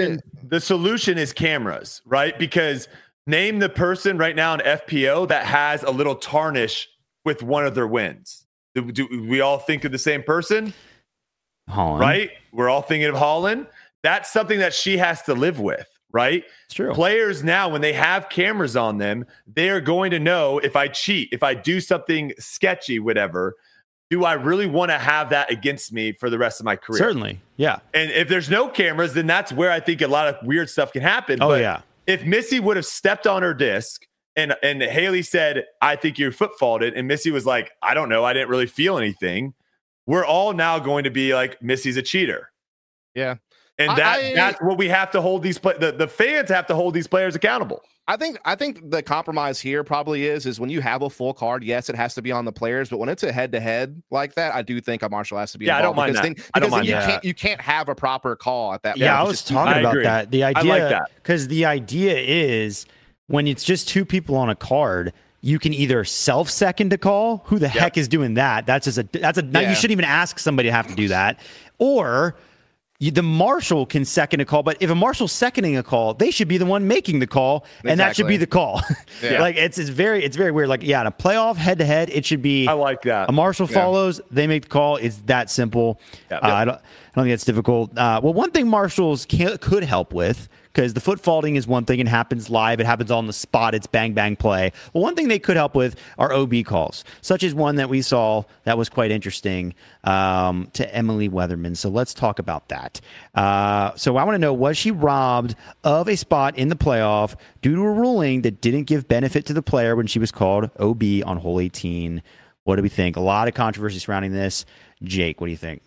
The solution is cameras, right? Because name the person right now in FPO that has a little tarnish with one of their wins. Do we all think of the same person? Holland. Right? We're all thinking of Holland. That's something that she has to live with, right? It's true. Players now, when they have cameras on them, they are going to know if I cheat, if I do something sketchy, whatever, do I really want to have that against me for the rest of my career? Certainly, yeah. And if there's no cameras, then that's where I think a lot of weird stuff can happen. But if Missy would have stepped on her disc and Haley said, I think you're foot faulted, and Missy was like, I don't know, I didn't really feel anything, we're all now going to be like, Missy's a cheater. Yeah. And that's what we have to hold the fans have to hold these players accountable. I think the compromise here probably is when you have a full card, yes, it has to be on the players, but when it's a head-to-head like that, I do think a marshal has to be involved. I don't mind that. I don't mind that. You can't have a proper call at that point. Yeah, I was talking about that. The idea, I like that. Because the idea is when it's just two people on a card, you can either self-second a call. Who the heck is doing that? That's you shouldn't even ask somebody to have to do that. Or the marshal can second a call, but if a marshal's seconding a call, they should be the one making the call, and that should be the call. Yeah. Like it's very weird. Like in a playoff head-to-head, it should be. I like that. A marshal follows, they make the call. It's that simple. Yeah. I don't think it's difficult. Well, one thing marshals could help with, because the foot faulting is one thing and happens live. It happens on the spot. It's bang, bang play. Well, one thing they could help with are OB calls, such as one that we saw that was quite interesting to Emily Weatherman. So let's talk about that. So I want to know, was she robbed of a spot in the playoff due to a ruling that didn't give benefit to the player when she was called OB on hole 18? What do we think? A lot of controversy surrounding this. Jake, what do you think?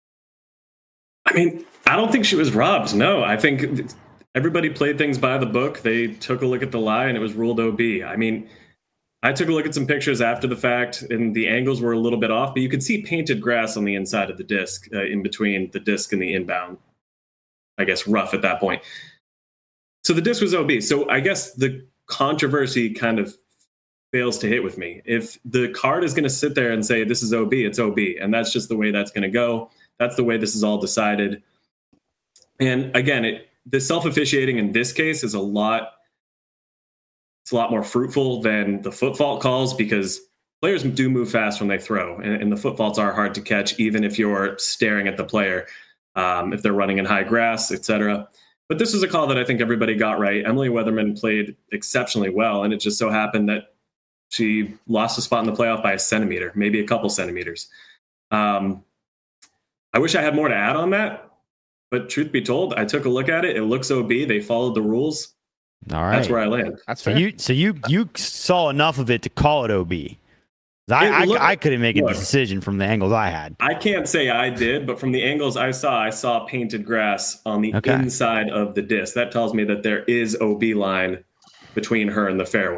I mean, I don't think she was robbed. No, I think everybody played things by the book. They took a look at the lie and it was ruled OB. I mean, I took a look at some pictures after the fact and the angles were a little bit off, but you could see painted grass on the inside of the disc, in between the disc and the inbound, I guess, rough at that point. So the disc was OB. So I guess the controversy kind of fails to hit with me. If the card is going to sit there and say, this is OB, it's OB. And that's just the way that's going to go. That's the way this is all decided. And again, the self-officiating in this case is a lot more fruitful than the foot fault calls, because players do move fast when they throw, and the foot faults are hard to catch, even if you're staring at the player, if they're running in high grass, etc. But this was a call that I think everybody got right. Emily Weatherman played exceptionally well, and it just so happened that she lost a spot in the playoff by a centimeter, maybe a couple centimeters. I wish I had more to add on that. But truth be told, I took a look at it. It looks OB. They followed the rules. All right. That's where I land. That's fair. So you saw enough of it to call it OB. I couldn't make a decision from the angles I had. I can't say I did, but from the angles I saw painted grass on the inside of the disc. That tells me that there is OB line between her and the fairway.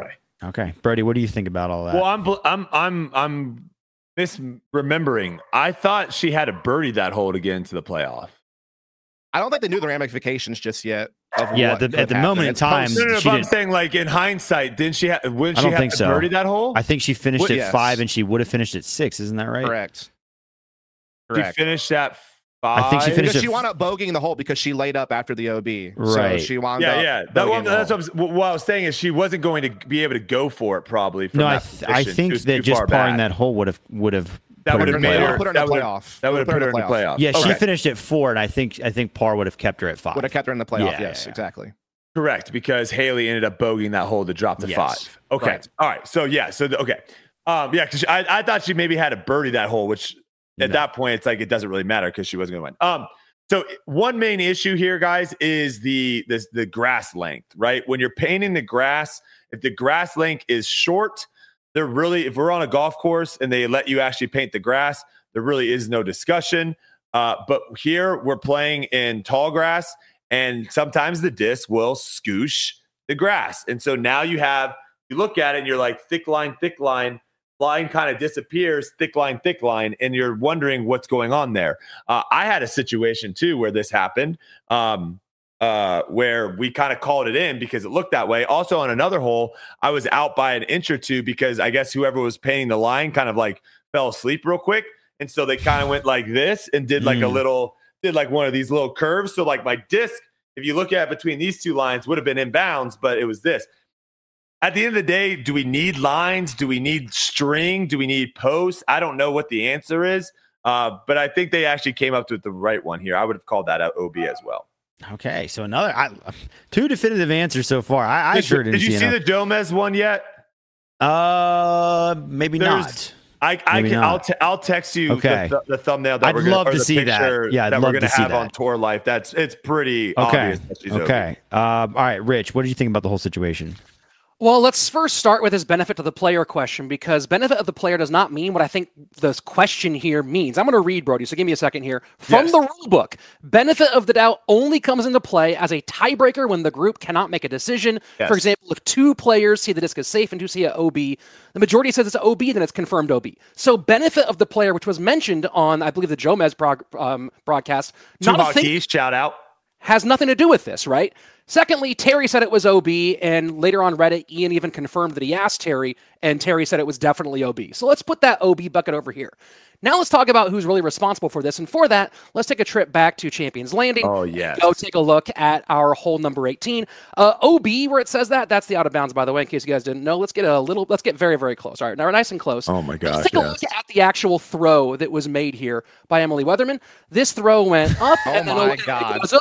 Okay, Brody, what do you think about all that? Well, I'm misremembering. I thought she had a birdie that hole to get into the playoff. I don't think they knew the ramifications just yet. Yeah, at the moment in time, no, but I'm saying, like, in hindsight, wouldn't she have to birdie that hole? I think she finished at 5, and she would have finished at 6. Isn't that right? Correct. She finished at 5. I think she finished. Because she wound up bogeying the hole because she laid up after the OB. Right. So she wound up. Yeah. That's what I was saying is she wasn't going to be able to go for it probably. From I think that just parring that hole would have that would have made her put her in the playoff. That would have put her in the playoff. Yeah, she finished at 4, and I think par would have kept her at 5. Would have kept her in the playoff. Yes, exactly. Correct, because Haley ended up bogeying that hole to drop to 5. Okay, right. All right. So because I thought she maybe had a birdie that hole, which at that point it's like it doesn't really matter because she wasn't going to win. So one main issue here, guys, is the grass length. Right, when you're painting the grass, if the grass length is short, if we're on a golf course and they let you actually paint the grass, there really is no discussion. But here we're playing in tall grass, and sometimes the disc will scoosh the grass. And so now you look at it and you're like, thick line, line kind of disappears, thick line, and you're wondering what's going on there. I had a situation too where this happened. Where we kind of called it in because it looked that way. Also on another hole, I was out by an inch or two because I guess whoever was painting the line kind of like fell asleep real quick. And so they kind of went like this and did like did like one of these little curves. So like my disc, if you look at it between these two lines, would have been in bounds, but it was this. At the end of the day, do we need lines? Do we need string? Do we need posts? I don't know what the answer is. But I think they actually came up with the right one here. I would have called that out OB as well. Okay, so two definitive answers so far. I sure didn't see. Did you see the Gomez one yet? Maybe not. I'll text you the thumbnail that I'd love to see that. Yeah, that we're going to have on Tour Life. It's pretty obvious that she's okay. All right, Rich, what did you think about the whole situation? Well, let's first start with his benefit to the player question, because benefit of the player does not mean what I think this question here means. I'm going to read, Brody, so give me a second here. From the rule book, benefit of the doubt only comes into play as a tiebreaker when the group cannot make a decision. Yes. For example, if 2 players see the disc is safe and 2 see it OB, the majority says it's OB, then it's confirmed OB. So benefit of the player, which was mentioned on, I believe, the Jomez broadcast, shout out, has nothing to do with this, right? Secondly, Terry said it was OB, and later on Reddit, Ian even confirmed that he asked Terry, and Terry said it was definitely OB. So let's put that OB bucket over here. Now let's talk about who's really responsible for this. And for that, let's take a trip back to Champions Landing. Oh, yes. Go take a look at our hole number 18. OB, where it says that's the out of bounds, by the way, in case you guys didn't know. Let's get very, very close. All right, now we're nice and close. Oh, my gosh. Let's take a look at the actual throw that was made here by Emily Weatherman. This throw went up, and then it goes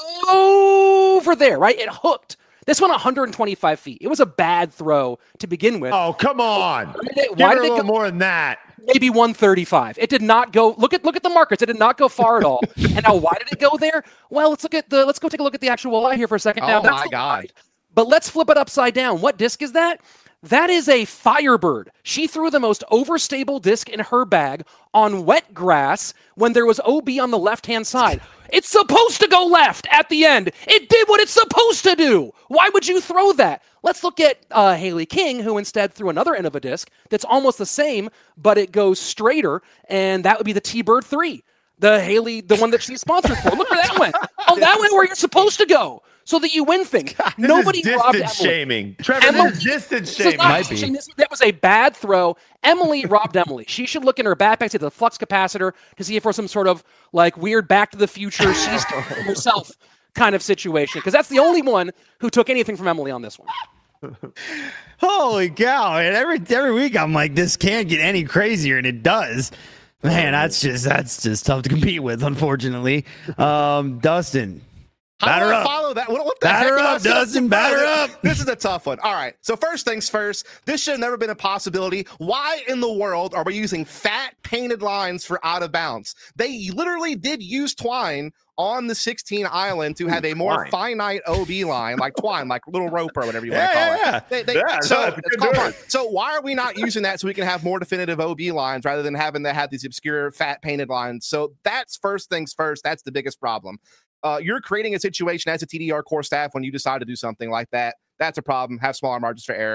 over there, right? It hooked. This went 125 feet. It was a bad throw to begin with. Oh, come on. Why did it go more than that? Maybe 135. It did not go. Look at the markers. It did not go far at all. And now, why did it go there? Well, let's go take a look at the actual line here for a second. Now, my God. But let's flip it upside down. What disc is that? That is a Firebird. She threw the most overstable disc in her bag on wet grass when there was OB on the left-hand side. It's supposed to go left at the end. It did what it's supposed to do. Why would you throw that? Let's look at Haley King, who instead threw another end of a disc that's almost the same, but it goes straighter, and that would be the T-Bird 3. The one that she's sponsored for. Look where that went. Oh, that went where you're supposed to go, so that you win things. Nobody robbed Emily. Shaming. Trevor, this is distance shaming. That was a bad throw. Emily robbed Emily. She should look in her backpack to the flux capacitor to see if there's some sort of like weird Back to the Future, she's herself kind of situation, because that's the only one who took anything from Emily on this one. Holy cow! And every week I'm like, this can't get any crazier, and it does. Man, that's just tough to compete with, unfortunately. Dustin, batter up. Follow that. What the batter heck up, Dustin. Batter up. This is a tough one. All right. So first things first, this should have never been a possibility. Why in the world are we using fat painted lines for out of bounds? They literally did use twine on the 16 island to have a more finite OB line, like twine, like little rope or whatever you want to call it. So why are we not using that so we can have more definitive OB lines rather than having to have these obscure fat painted lines? So that's first things first. That's the biggest problem. You're creating a situation as a TDR core staff when you decide to do something like that. That's a problem. Have smaller margins for error.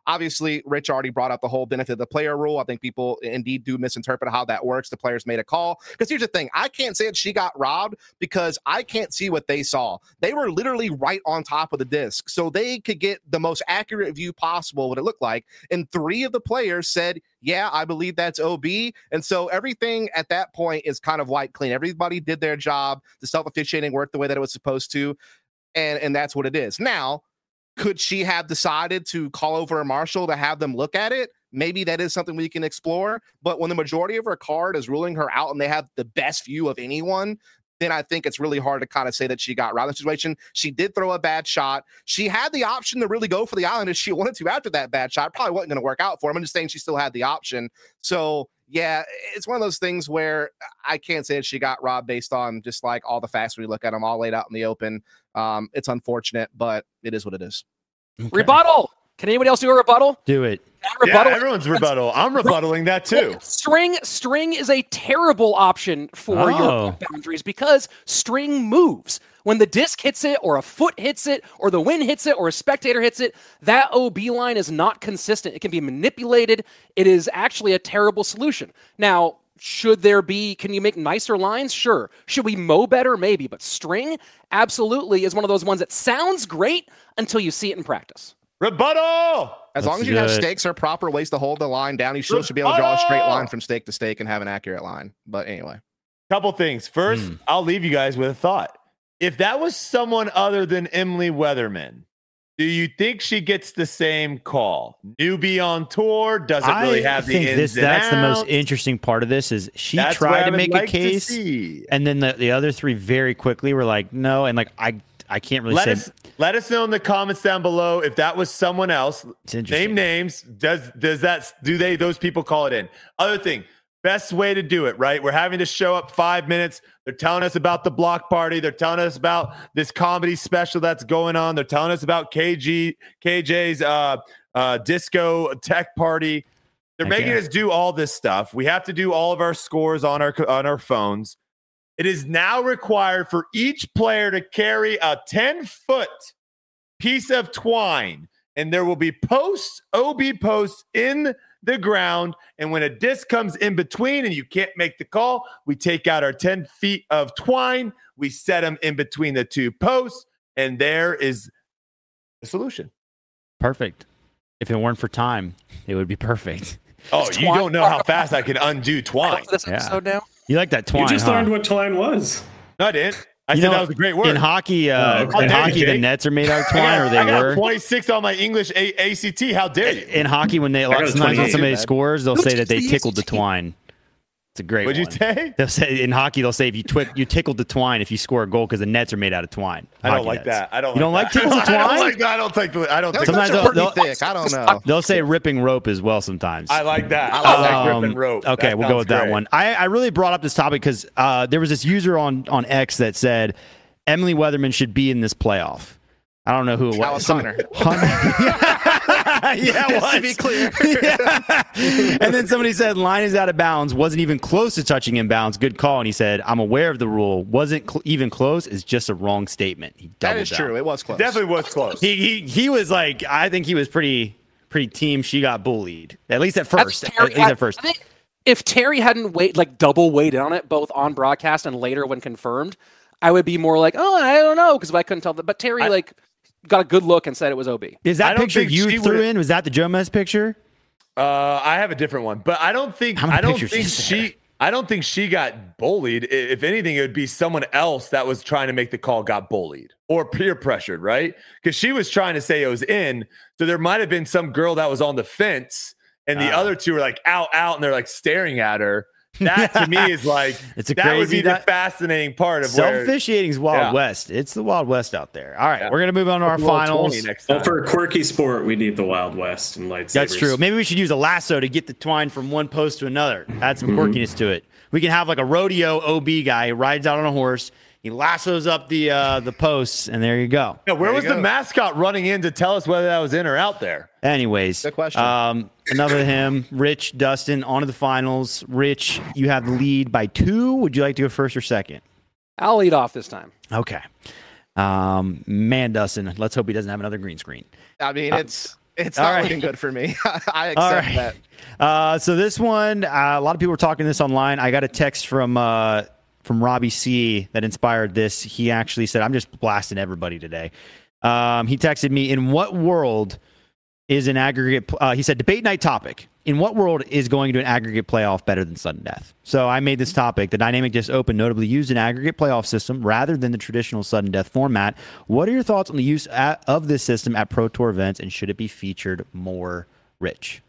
obviously, Rich already brought up the whole benefit of the player rule. I think people indeed do misinterpret how that works. The players made a call. Because here's the thing. I can't say that she got robbed because I can't see what they saw. They were literally right on top of the disc. So they could get the most accurate view possible what it looked like. And 3 of the players said, yeah, I believe that's OB. And so everything at that point is kind of wiped clean. Everybody did their job. The self-officiating worked the way that it was supposed to. And that's what it is. Now, could she have decided to call over a marshal to have them look at it? Maybe that is something we can explore. But when the majority of her card is ruling her out and they have the best view of anyone, then I think it's really hard to kind of say that she got robbed in the situation. She did throw a bad shot. She had the option to really go for the island if she wanted to after that bad shot. It probably wasn't going to work out for him. I'm just saying she still had the option. So, yeah, it's one of those things where I can't say that she got robbed based on just like all the facts we look at them all laid out in the open. It's unfortunate, but it is what it is. Okay. Rebuttal. Can anybody else do a rebuttal? Do it. Rebuttal. Yeah, everyone's rebuttal. I'm rebuttaling that too. String is a terrible option for your boundaries because string moves. When the disc hits it, or a foot hits it, or the wind hits it, or a spectator hits it, that OB line is not consistent. It can be manipulated. It is actually a terrible solution. Now, can you make nicer lines? Sure. Should we mow better? Maybe. But string absolutely is one of those ones that sounds great until you see it in practice. Rebuttal! As long as you have stakes or proper ways to hold the line down, you still should be able to draw a straight line from stake to stake and have an accurate line. But anyway. Couple things. First, I'll leave you guys with a thought. If that was someone other than Emily Weatherman, do you think she gets the same call? Newbie on tour, doesn't really have the ins and that's outs. The most interesting part of this is she tried to make a case, and then the other 3 very quickly were like, no, and like I can't really say. Let us know in the comments down below if that was someone else. Name names. Those people call it in? Other thing, best way to do it, right? We're having to show up 5 minutes. They're telling us about the block party. They're telling us about this comedy special that's going on. They're telling us about KJ's disco tech party. They're making us do all this stuff. We have to do all of our scores on our phones. It is now required for each player to carry a 10-foot piece of twine, and there will be OB posts in the ground. And when a disc comes in between and you can't make the call, we take out our 10 feet of twine, we set them in between the 2 posts, and there is the solution. Perfect. If it weren't for time, it would be perfect. Oh, you don't know how fast I can undo twine. This episode now. You like that twine? You just learned what twine was. No, I didn't. I said that was a great word. In hockey, the nets are made out of twine, or they were. 26 on my English ACT. How dare you? In hockey, sometimes when somebody scores, they'll say that they tickled the twine. It's a great one. What'd you say? They'll say in hockey, they'll say if you tickled the twine if you score a goal because the nets are made out of twine. I don't like that. You don't like tickles of twine? I don't think. Sometimes they'll thick. I don't know. They'll say ripping rope as well sometimes. I like that. I like ripping rope. Okay, we'll go with that one. I really brought up this topic because there was this user on X that said Emily Weatherman should be in this playoff. I don't know who it was. Alice Hunter. Yeah, to be clear. Yeah. And then somebody said line is out of bounds, wasn't even close to touching inbounds. Good call. And he said, I'm aware of the rule. Wasn't even close. It's just a wrong statement. He that is true. It was close. Definitely was close. He was like, I think he was pretty team. She got bullied. At least at first. I think if Terry hadn't double weighted on it, both on broadcast and later when confirmed, I would be more like, oh, I don't know, because I couldn't tell. But Terry got a good look and said it was OB. Is that picture you threw in? Was that the Jomez picture? I have a different one, but I don't think she got bullied. If anything, it would be someone else that was trying to make the call got bullied or peer pressured, right? Because she was trying to say it was in, so there might have been some girl that was on the fence, and the other two were like out, and they're like staring at her. That to me is like that would be the fascinating part of self-officiating is Wild West. It's the Wild West out there. All right, we're gonna move on to our finals. Well, for a quirky sport, we need the Wild West and lightsabers. That's true. Maybe we should use a lasso to get the twine from one post to another. Add some quirkiness to it. We can have like a rodeo OB guy who rides out on a horse. He lassos up the posts, and there you go. Yeah, where was the mascot running in to tell us whether that was in or out there? Anyways, good question. Another him, Rich, Dustin, on to the finals. Rich, you have the lead by 2. Would you like to go first or second? I'll lead off this time. Okay. Man, Dustin, let's hope he doesn't have another green screen. I mean, it's It's not looking good for me. I accept that. So this one, a lot of people were talking this online. I got a text from Robbie C that inspired this. He actually said, I'm just blasting everybody today. He texted me, in what world is an aggregate, he said, debate night topic. In what world is going to an aggregate playoff better than sudden death? So I made this topic. The Dynamic Disc Open notably used an aggregate playoff system rather than the traditional sudden death format. What are your thoughts on the use of this system at Pro Tour events, and should it be featured more? Rich?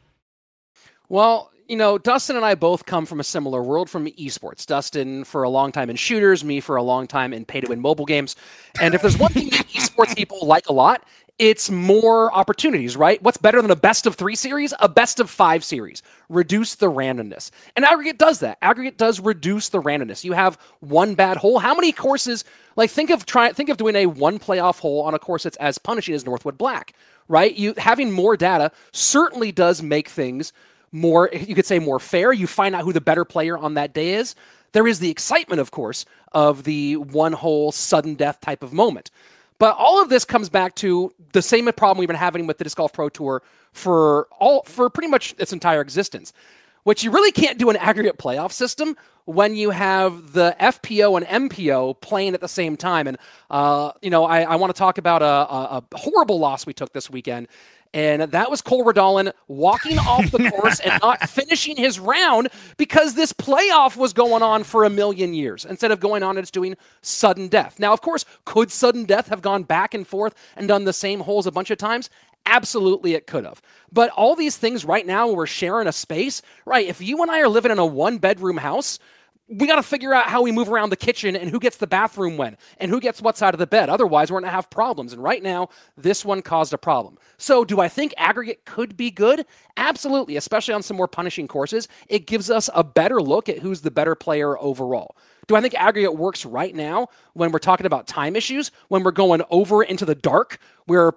Well, Dustin and I both come from a similar world from esports. Dustin for a long time in shooters, me for a long time in pay-to-win mobile games. And if there's one thing that esports people like a lot, it's more opportunities, right? What's better than a best of 3 series? A best of 5 series. Reduce the randomness. And Aggregate does that. Aggregate does reduce the randomness. You have one bad hole. How many courses, think of doing a one playoff hole on a course that's as punishing as Northwood Black, right? Having more data certainly does make things more, you could say, more fair. You find out who the better player on that day is. There is the excitement, of course, of the one hole sudden death type of moment. But all of this comes back to the same problem we've been having with the Disc Golf Pro Tour for pretty much its entire existence, which you really can't do an aggregate playoff system when you have the FPO and MPO playing at the same time. And I want to talk about a horrible loss we took this weekend. And that was Cole Redolin walking off the course and not finishing his round because this playoff was going on for 1,000,000 years instead of going on and it's doing sudden death. Now, of course, could sudden death have gone back and forth and done the same holes a bunch of times? Absolutely, it could have. But all these things right now, we're sharing a space, right? If you and I are living in a 1-bedroom house, we got to figure out how we move around the kitchen and who gets the bathroom when and who gets what side of the bed. Otherwise, we're going to have problems. And right now, this one caused a problem. So do I think aggregate could be good? Absolutely, especially on some more punishing courses. It gives us a better look at who's the better player overall. Do I think aggregate works right now when we're talking about time issues, when we're going over into the dark, where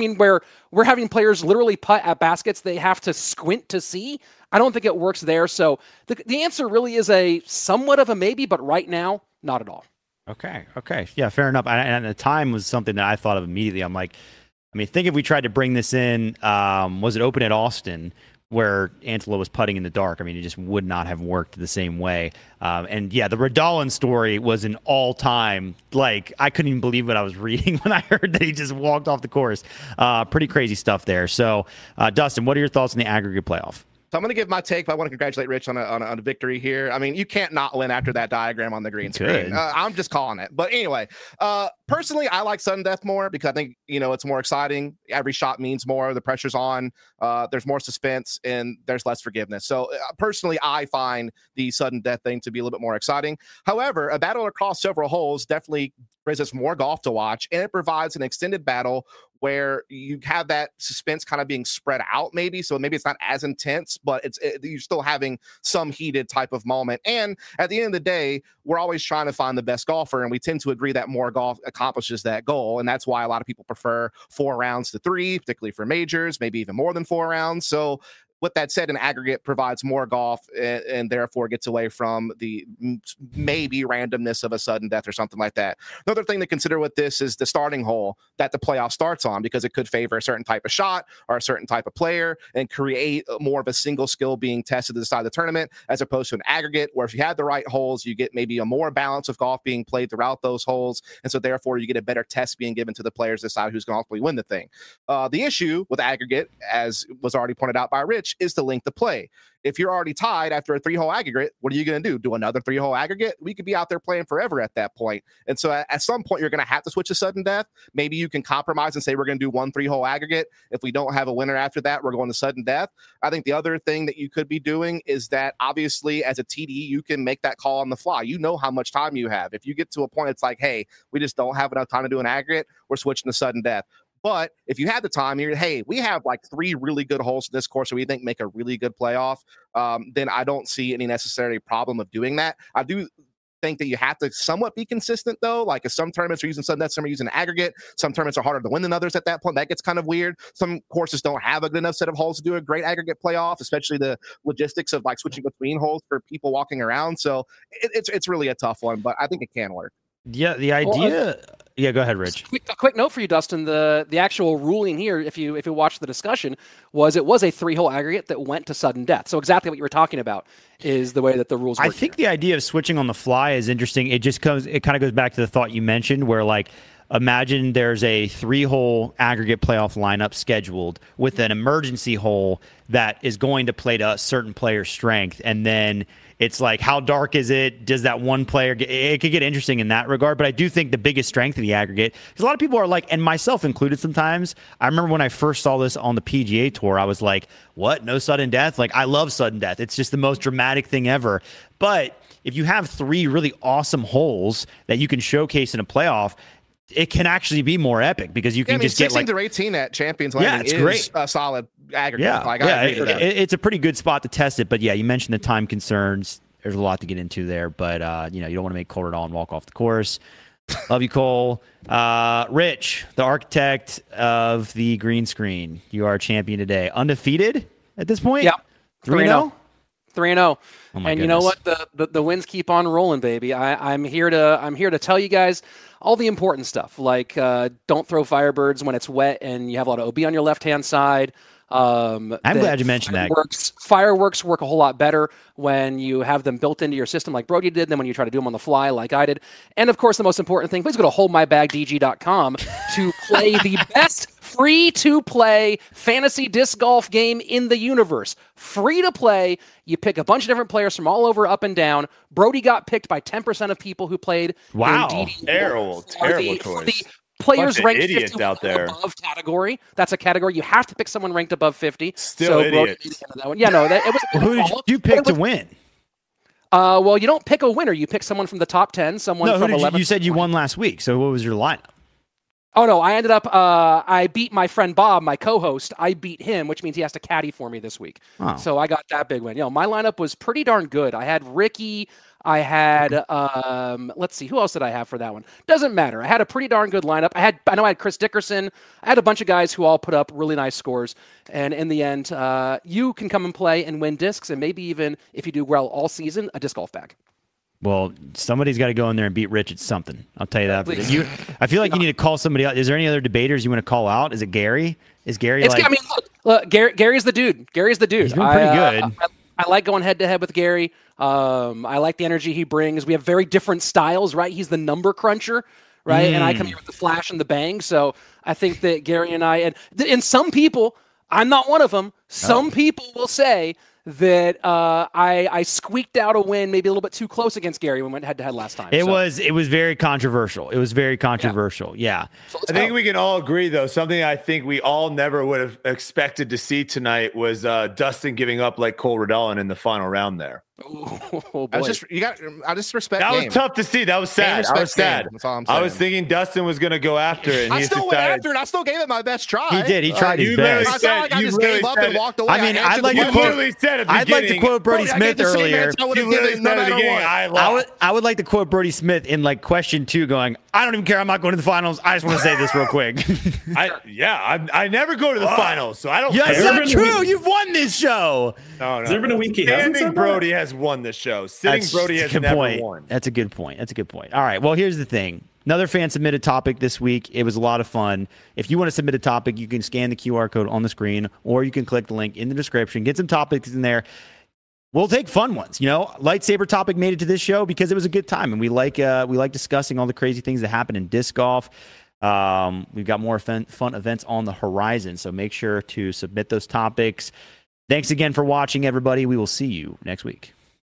we're having players literally putt at baskets they have to squint to see? I don't think it works there. So the answer really is a somewhat of a maybe, but right now, not at all. Okay. Yeah, fair enough. And the time was something that I thought of immediately. I'm like, think if we tried to bring this in, was it Open at Austin, where Antelo was putting in the dark? It just would not have worked the same way. And yeah, the Redolin story was an all-time, I couldn't even believe what I was reading when I heard that he just walked off the course. Pretty crazy stuff there. So, Dustin, what are your thoughts on the aggregate playoff? So I'm going to give my take, but I want to congratulate Rich on a victory here. You can't not win after that diagram on the green screen. I'm just calling it. But anyway, personally, I like sudden death more because I think, it's more exciting. Every shot means more. The pressure's on. There's more suspense and there's less forgiveness. So personally, I find the sudden death thing to be a little bit more exciting. However, a battle across several holes definitely brings us more golf to watch, and it provides an extended battle where you have that suspense kind of being spread out maybe. So maybe it's not as intense, but you're still having some heated type of moment. And at the end of the day, we're always trying to find the best golfer, and we tend to agree that more golf accomplishes that goal. And that's why a lot of people prefer 4 rounds to 3, particularly for majors, maybe even more than 4 rounds. So with that said, an aggregate provides more golf and therefore gets away from the maybe randomness of a sudden death or something like that. Another thing to consider with this is the starting hole that the playoff starts on, because it could favor a certain type of shot or a certain type of player and create more of a single skill being tested to decide the tournament, as opposed to an aggregate where if you have the right holes, you get maybe a more balance of golf being played throughout those holes. And so therefore you get a better test being given to the players to decide who's going to ultimately win the thing. The issue with aggregate, as was already pointed out by Rich, is to link the play. If you're already tied after a 3-hole aggregate, what are you going to do? Do another 3-hole aggregate? We could be out there playing forever at that point. And so at some point, you're going to have to switch to sudden death. Maybe you can compromise and say, we're going to do 1 3-hole aggregate. If we don't have a winner after that, we're going to sudden death. I think the other thing that you could be doing is that obviously as a TD, you can make that call on the fly. You know how much time you have. If you get to a point, it's like, hey, we just don't have enough time to do an aggregate, we're switching to sudden death. But if you had the time, we have 3 really good holes to this course that we think make a really good playoff, then I don't see any necessary problem of doing that. I do think that you have to somewhat be consistent, though. If some tournaments are using sudden death, some are using aggregate. Some tournaments are harder to win than others at that point. That gets kind of weird. Some courses don't have a good enough set of holes to do a great aggregate playoff, especially the logistics of switching between holes for people walking around. So it's really a tough one, but I think it can work. Yeah, the idea... Yeah, go ahead, Rich. A quick note for you, Dustin. The actual ruling here, if you watch the discussion, was a 3-hole aggregate that went to sudden death. So exactly what you were talking about is the way that the rules work. I think the idea of switching on the fly is interesting. It kind of goes back to the thought you mentioned where like imagine there's a 3-hole aggregate playoff lineup scheduled with an emergency hole that is going to play to a certain player's strength. And then it's like, how dark is it? Does that one player it could get interesting in that regard. But I do think the biggest strength of the aggregate, because a lot of people are like, and myself included sometimes, I remember when I first saw this on the PGA Tour, I was like, what? No sudden death? Like, I love sudden death. It's just the most dramatic thing ever. But if you have 3 really awesome holes that you can showcase in a playoff, it can actually be more epic because you can just get 16 to 18 at Champions Landing it's is great. A solid aggregate. Yeah, it's a pretty good spot to test it. But yeah, you mentioned the time concerns. There's a lot to get into there, but you don't want to make Cole Redall walk off the course. Love you, Cole. Rich, the architect of the green screen. You are a champion today. Undefeated at this point? Yeah. 3-0? 3-0. Oh and goodness. You know what? The wins keep on rolling, baby. I'm here to tell you guys all the important stuff, like don't throw Firebirds when it's wet and you have a lot of OB on your left-hand side. I'm glad you mentioned that. Fireworks work a whole lot better when you have them built into your system like Brody did than when you try to do them on the fly like I did. And, of course, the most important thing, please go to holdmybagdg.com to play the best free-to-play fantasy disc golf game in the universe. Free to play. You pick a bunch of different players from all over, up and down. Brody got picked by 10% of people who played. Wow. Terrible choice. Players ranked idiots 50 out there. above category. That's a category. You have to pick someone ranked above 50. Still idiots. That one. Yeah, no, it was. Who did you pick to win? Well, you don't pick a winner. You pick someone from the top 10, someone from 11. You said you won last week, so what was your lineup? Oh, no, I ended up, I beat my friend Bob, my co-host. I beat him, which means he has to caddy for me this week. Oh. So I got that big win. My lineup was pretty darn good. I had Ricky. I had, let's see, who else did I have for that one? Doesn't matter. I had a pretty darn good lineup. I know I had Chris Dickerson. I had a bunch of guys who all put up really nice scores. And in the end, you can come and play and win discs, and maybe even, if you do well all season, a disc golf bag. Well, somebody's got to go in there and beat Rich at something. I'll tell you that. I feel like you need to call somebody out. Is there any other debaters you want to call out? Is it Gary? Is Gary look, Gary's the dude. Gary's the dude. He's been pretty good. I like going head-to-head with Gary. I like the energy he brings. We have very different styles, right? He's the number cruncher, right? And I come here with the flash and the bang. So I think that Gary and and some people, I'm not one of them, some people will say that I squeaked out a win maybe a little bit too close against Gary when we went head-to-head last time. It was very controversial. It was very controversial. Yeah. So I think we can all agree, though, something I think we all never would have expected to see tonight was Dustin giving up like Cole Redall in the final round there. Oh, boy. I just respect that game. was tough to see. That was sad. I was sad. That's all I'm saying. I was thinking Dustin was going to go after it. And I still went after it. I still gave it my best try. He did. He tried his best. It's not like I just gave up and walked away. I mean, I'd like to quote Brody Smith earlier. I would like to quote Brody Smith in like question 2 going, I don't even care. I'm not going to the finals. I just want to say this real quick. I never go to the finals, so I don't care. That's not true. You've won this show. No. Has there been a week he hasn't said Brody has won this show. Sitting Brody has never won. That's a good point. All right. Well, here's the thing. Another fan submitted topic this week. It was a lot of fun. If you want to submit a topic, you can scan the QR code on the screen, or you can click the link in the description. Get some topics in there. We'll take fun ones. Lightsaber topic made it to this show because it was a good time, and we like discussing all the crazy things that happen in disc golf. We've got more fun events on the horizon, so make sure to submit those topics. Thanks again for watching, everybody. We will see you next week.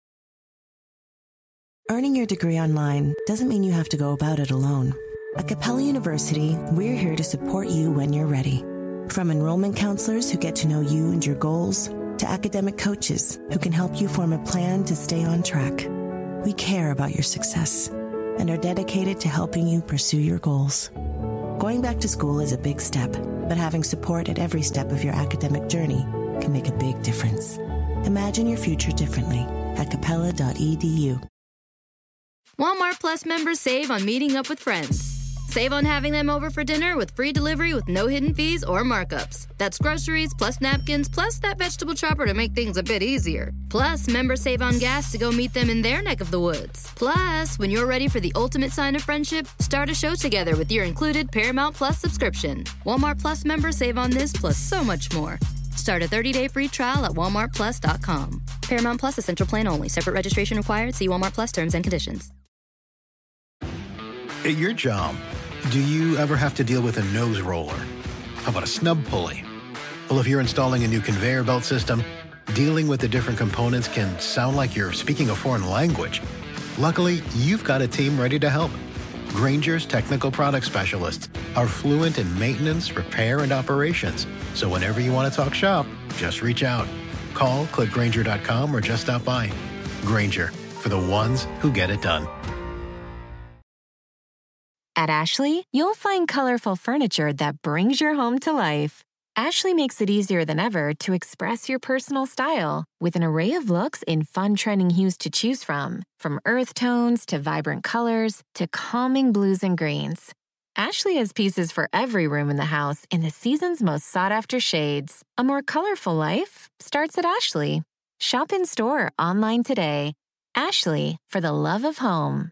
Earning your degree online doesn't mean you have to go about it alone. At Capella University, we're here to support you when you're ready. From enrollment counselors who get to know you and your goals, to academic coaches who can help you form a plan to stay on track. We care about your success and are dedicated to helping you pursue your goals. Going back to school is a big step, but having support at every step of your academic journey can make a big difference. Imagine your future differently at capella.edu. Walmart Plus members save on meeting up with friends. Save on having them over for dinner with free delivery with no hidden fees or markups. That's groceries plus napkins plus that vegetable chopper to make things a bit easier. Plus, members save on gas to go meet them in their neck of the woods. Plus, when you're ready for the ultimate sign of friendship, start a show together with your included Paramount Plus subscription. Walmart Plus members save on this plus so much more. Start a 30-day free trial at walmartplus.com. Paramount Plus Essential Plan only. Separate registration required. See Walmart Plus terms and conditions. At your job, do you ever have to deal with a nose roller? How about a snub pulley? Well, if you're installing a new conveyor belt system, dealing with the different components can sound like you're speaking a foreign language. Luckily, you've got a team ready to help. Grainger's technical product specialists are fluent in maintenance, repair, and operations. So whenever you want to talk shop, just reach out. Call, click Grainger.com, or just stop by. Grainger, for the ones who get it done. At Ashley, you'll find colorful furniture that brings your home to life. Ashley makes it easier than ever to express your personal style with an array of looks in fun trending hues to choose from earth tones to vibrant colors to calming blues and greens. Ashley has pieces for every room in the house in the season's most sought-after shades. A more colorful life starts at Ashley. Shop in-store, online today. Ashley, for the love of home.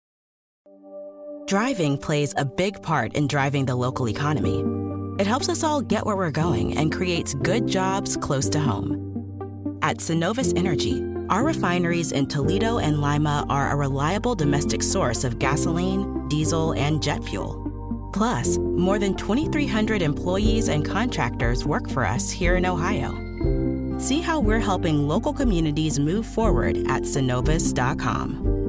Driving plays a big part in driving the local economy. It helps us all get where we're going and creates good jobs close to home. At Synovus Energy, our refineries in Toledo and Lima are a reliable domestic source of gasoline, diesel, and jet fuel. Plus, more than 2,300 employees and contractors work for us here in Ohio. See how we're helping local communities move forward at Synovus.com.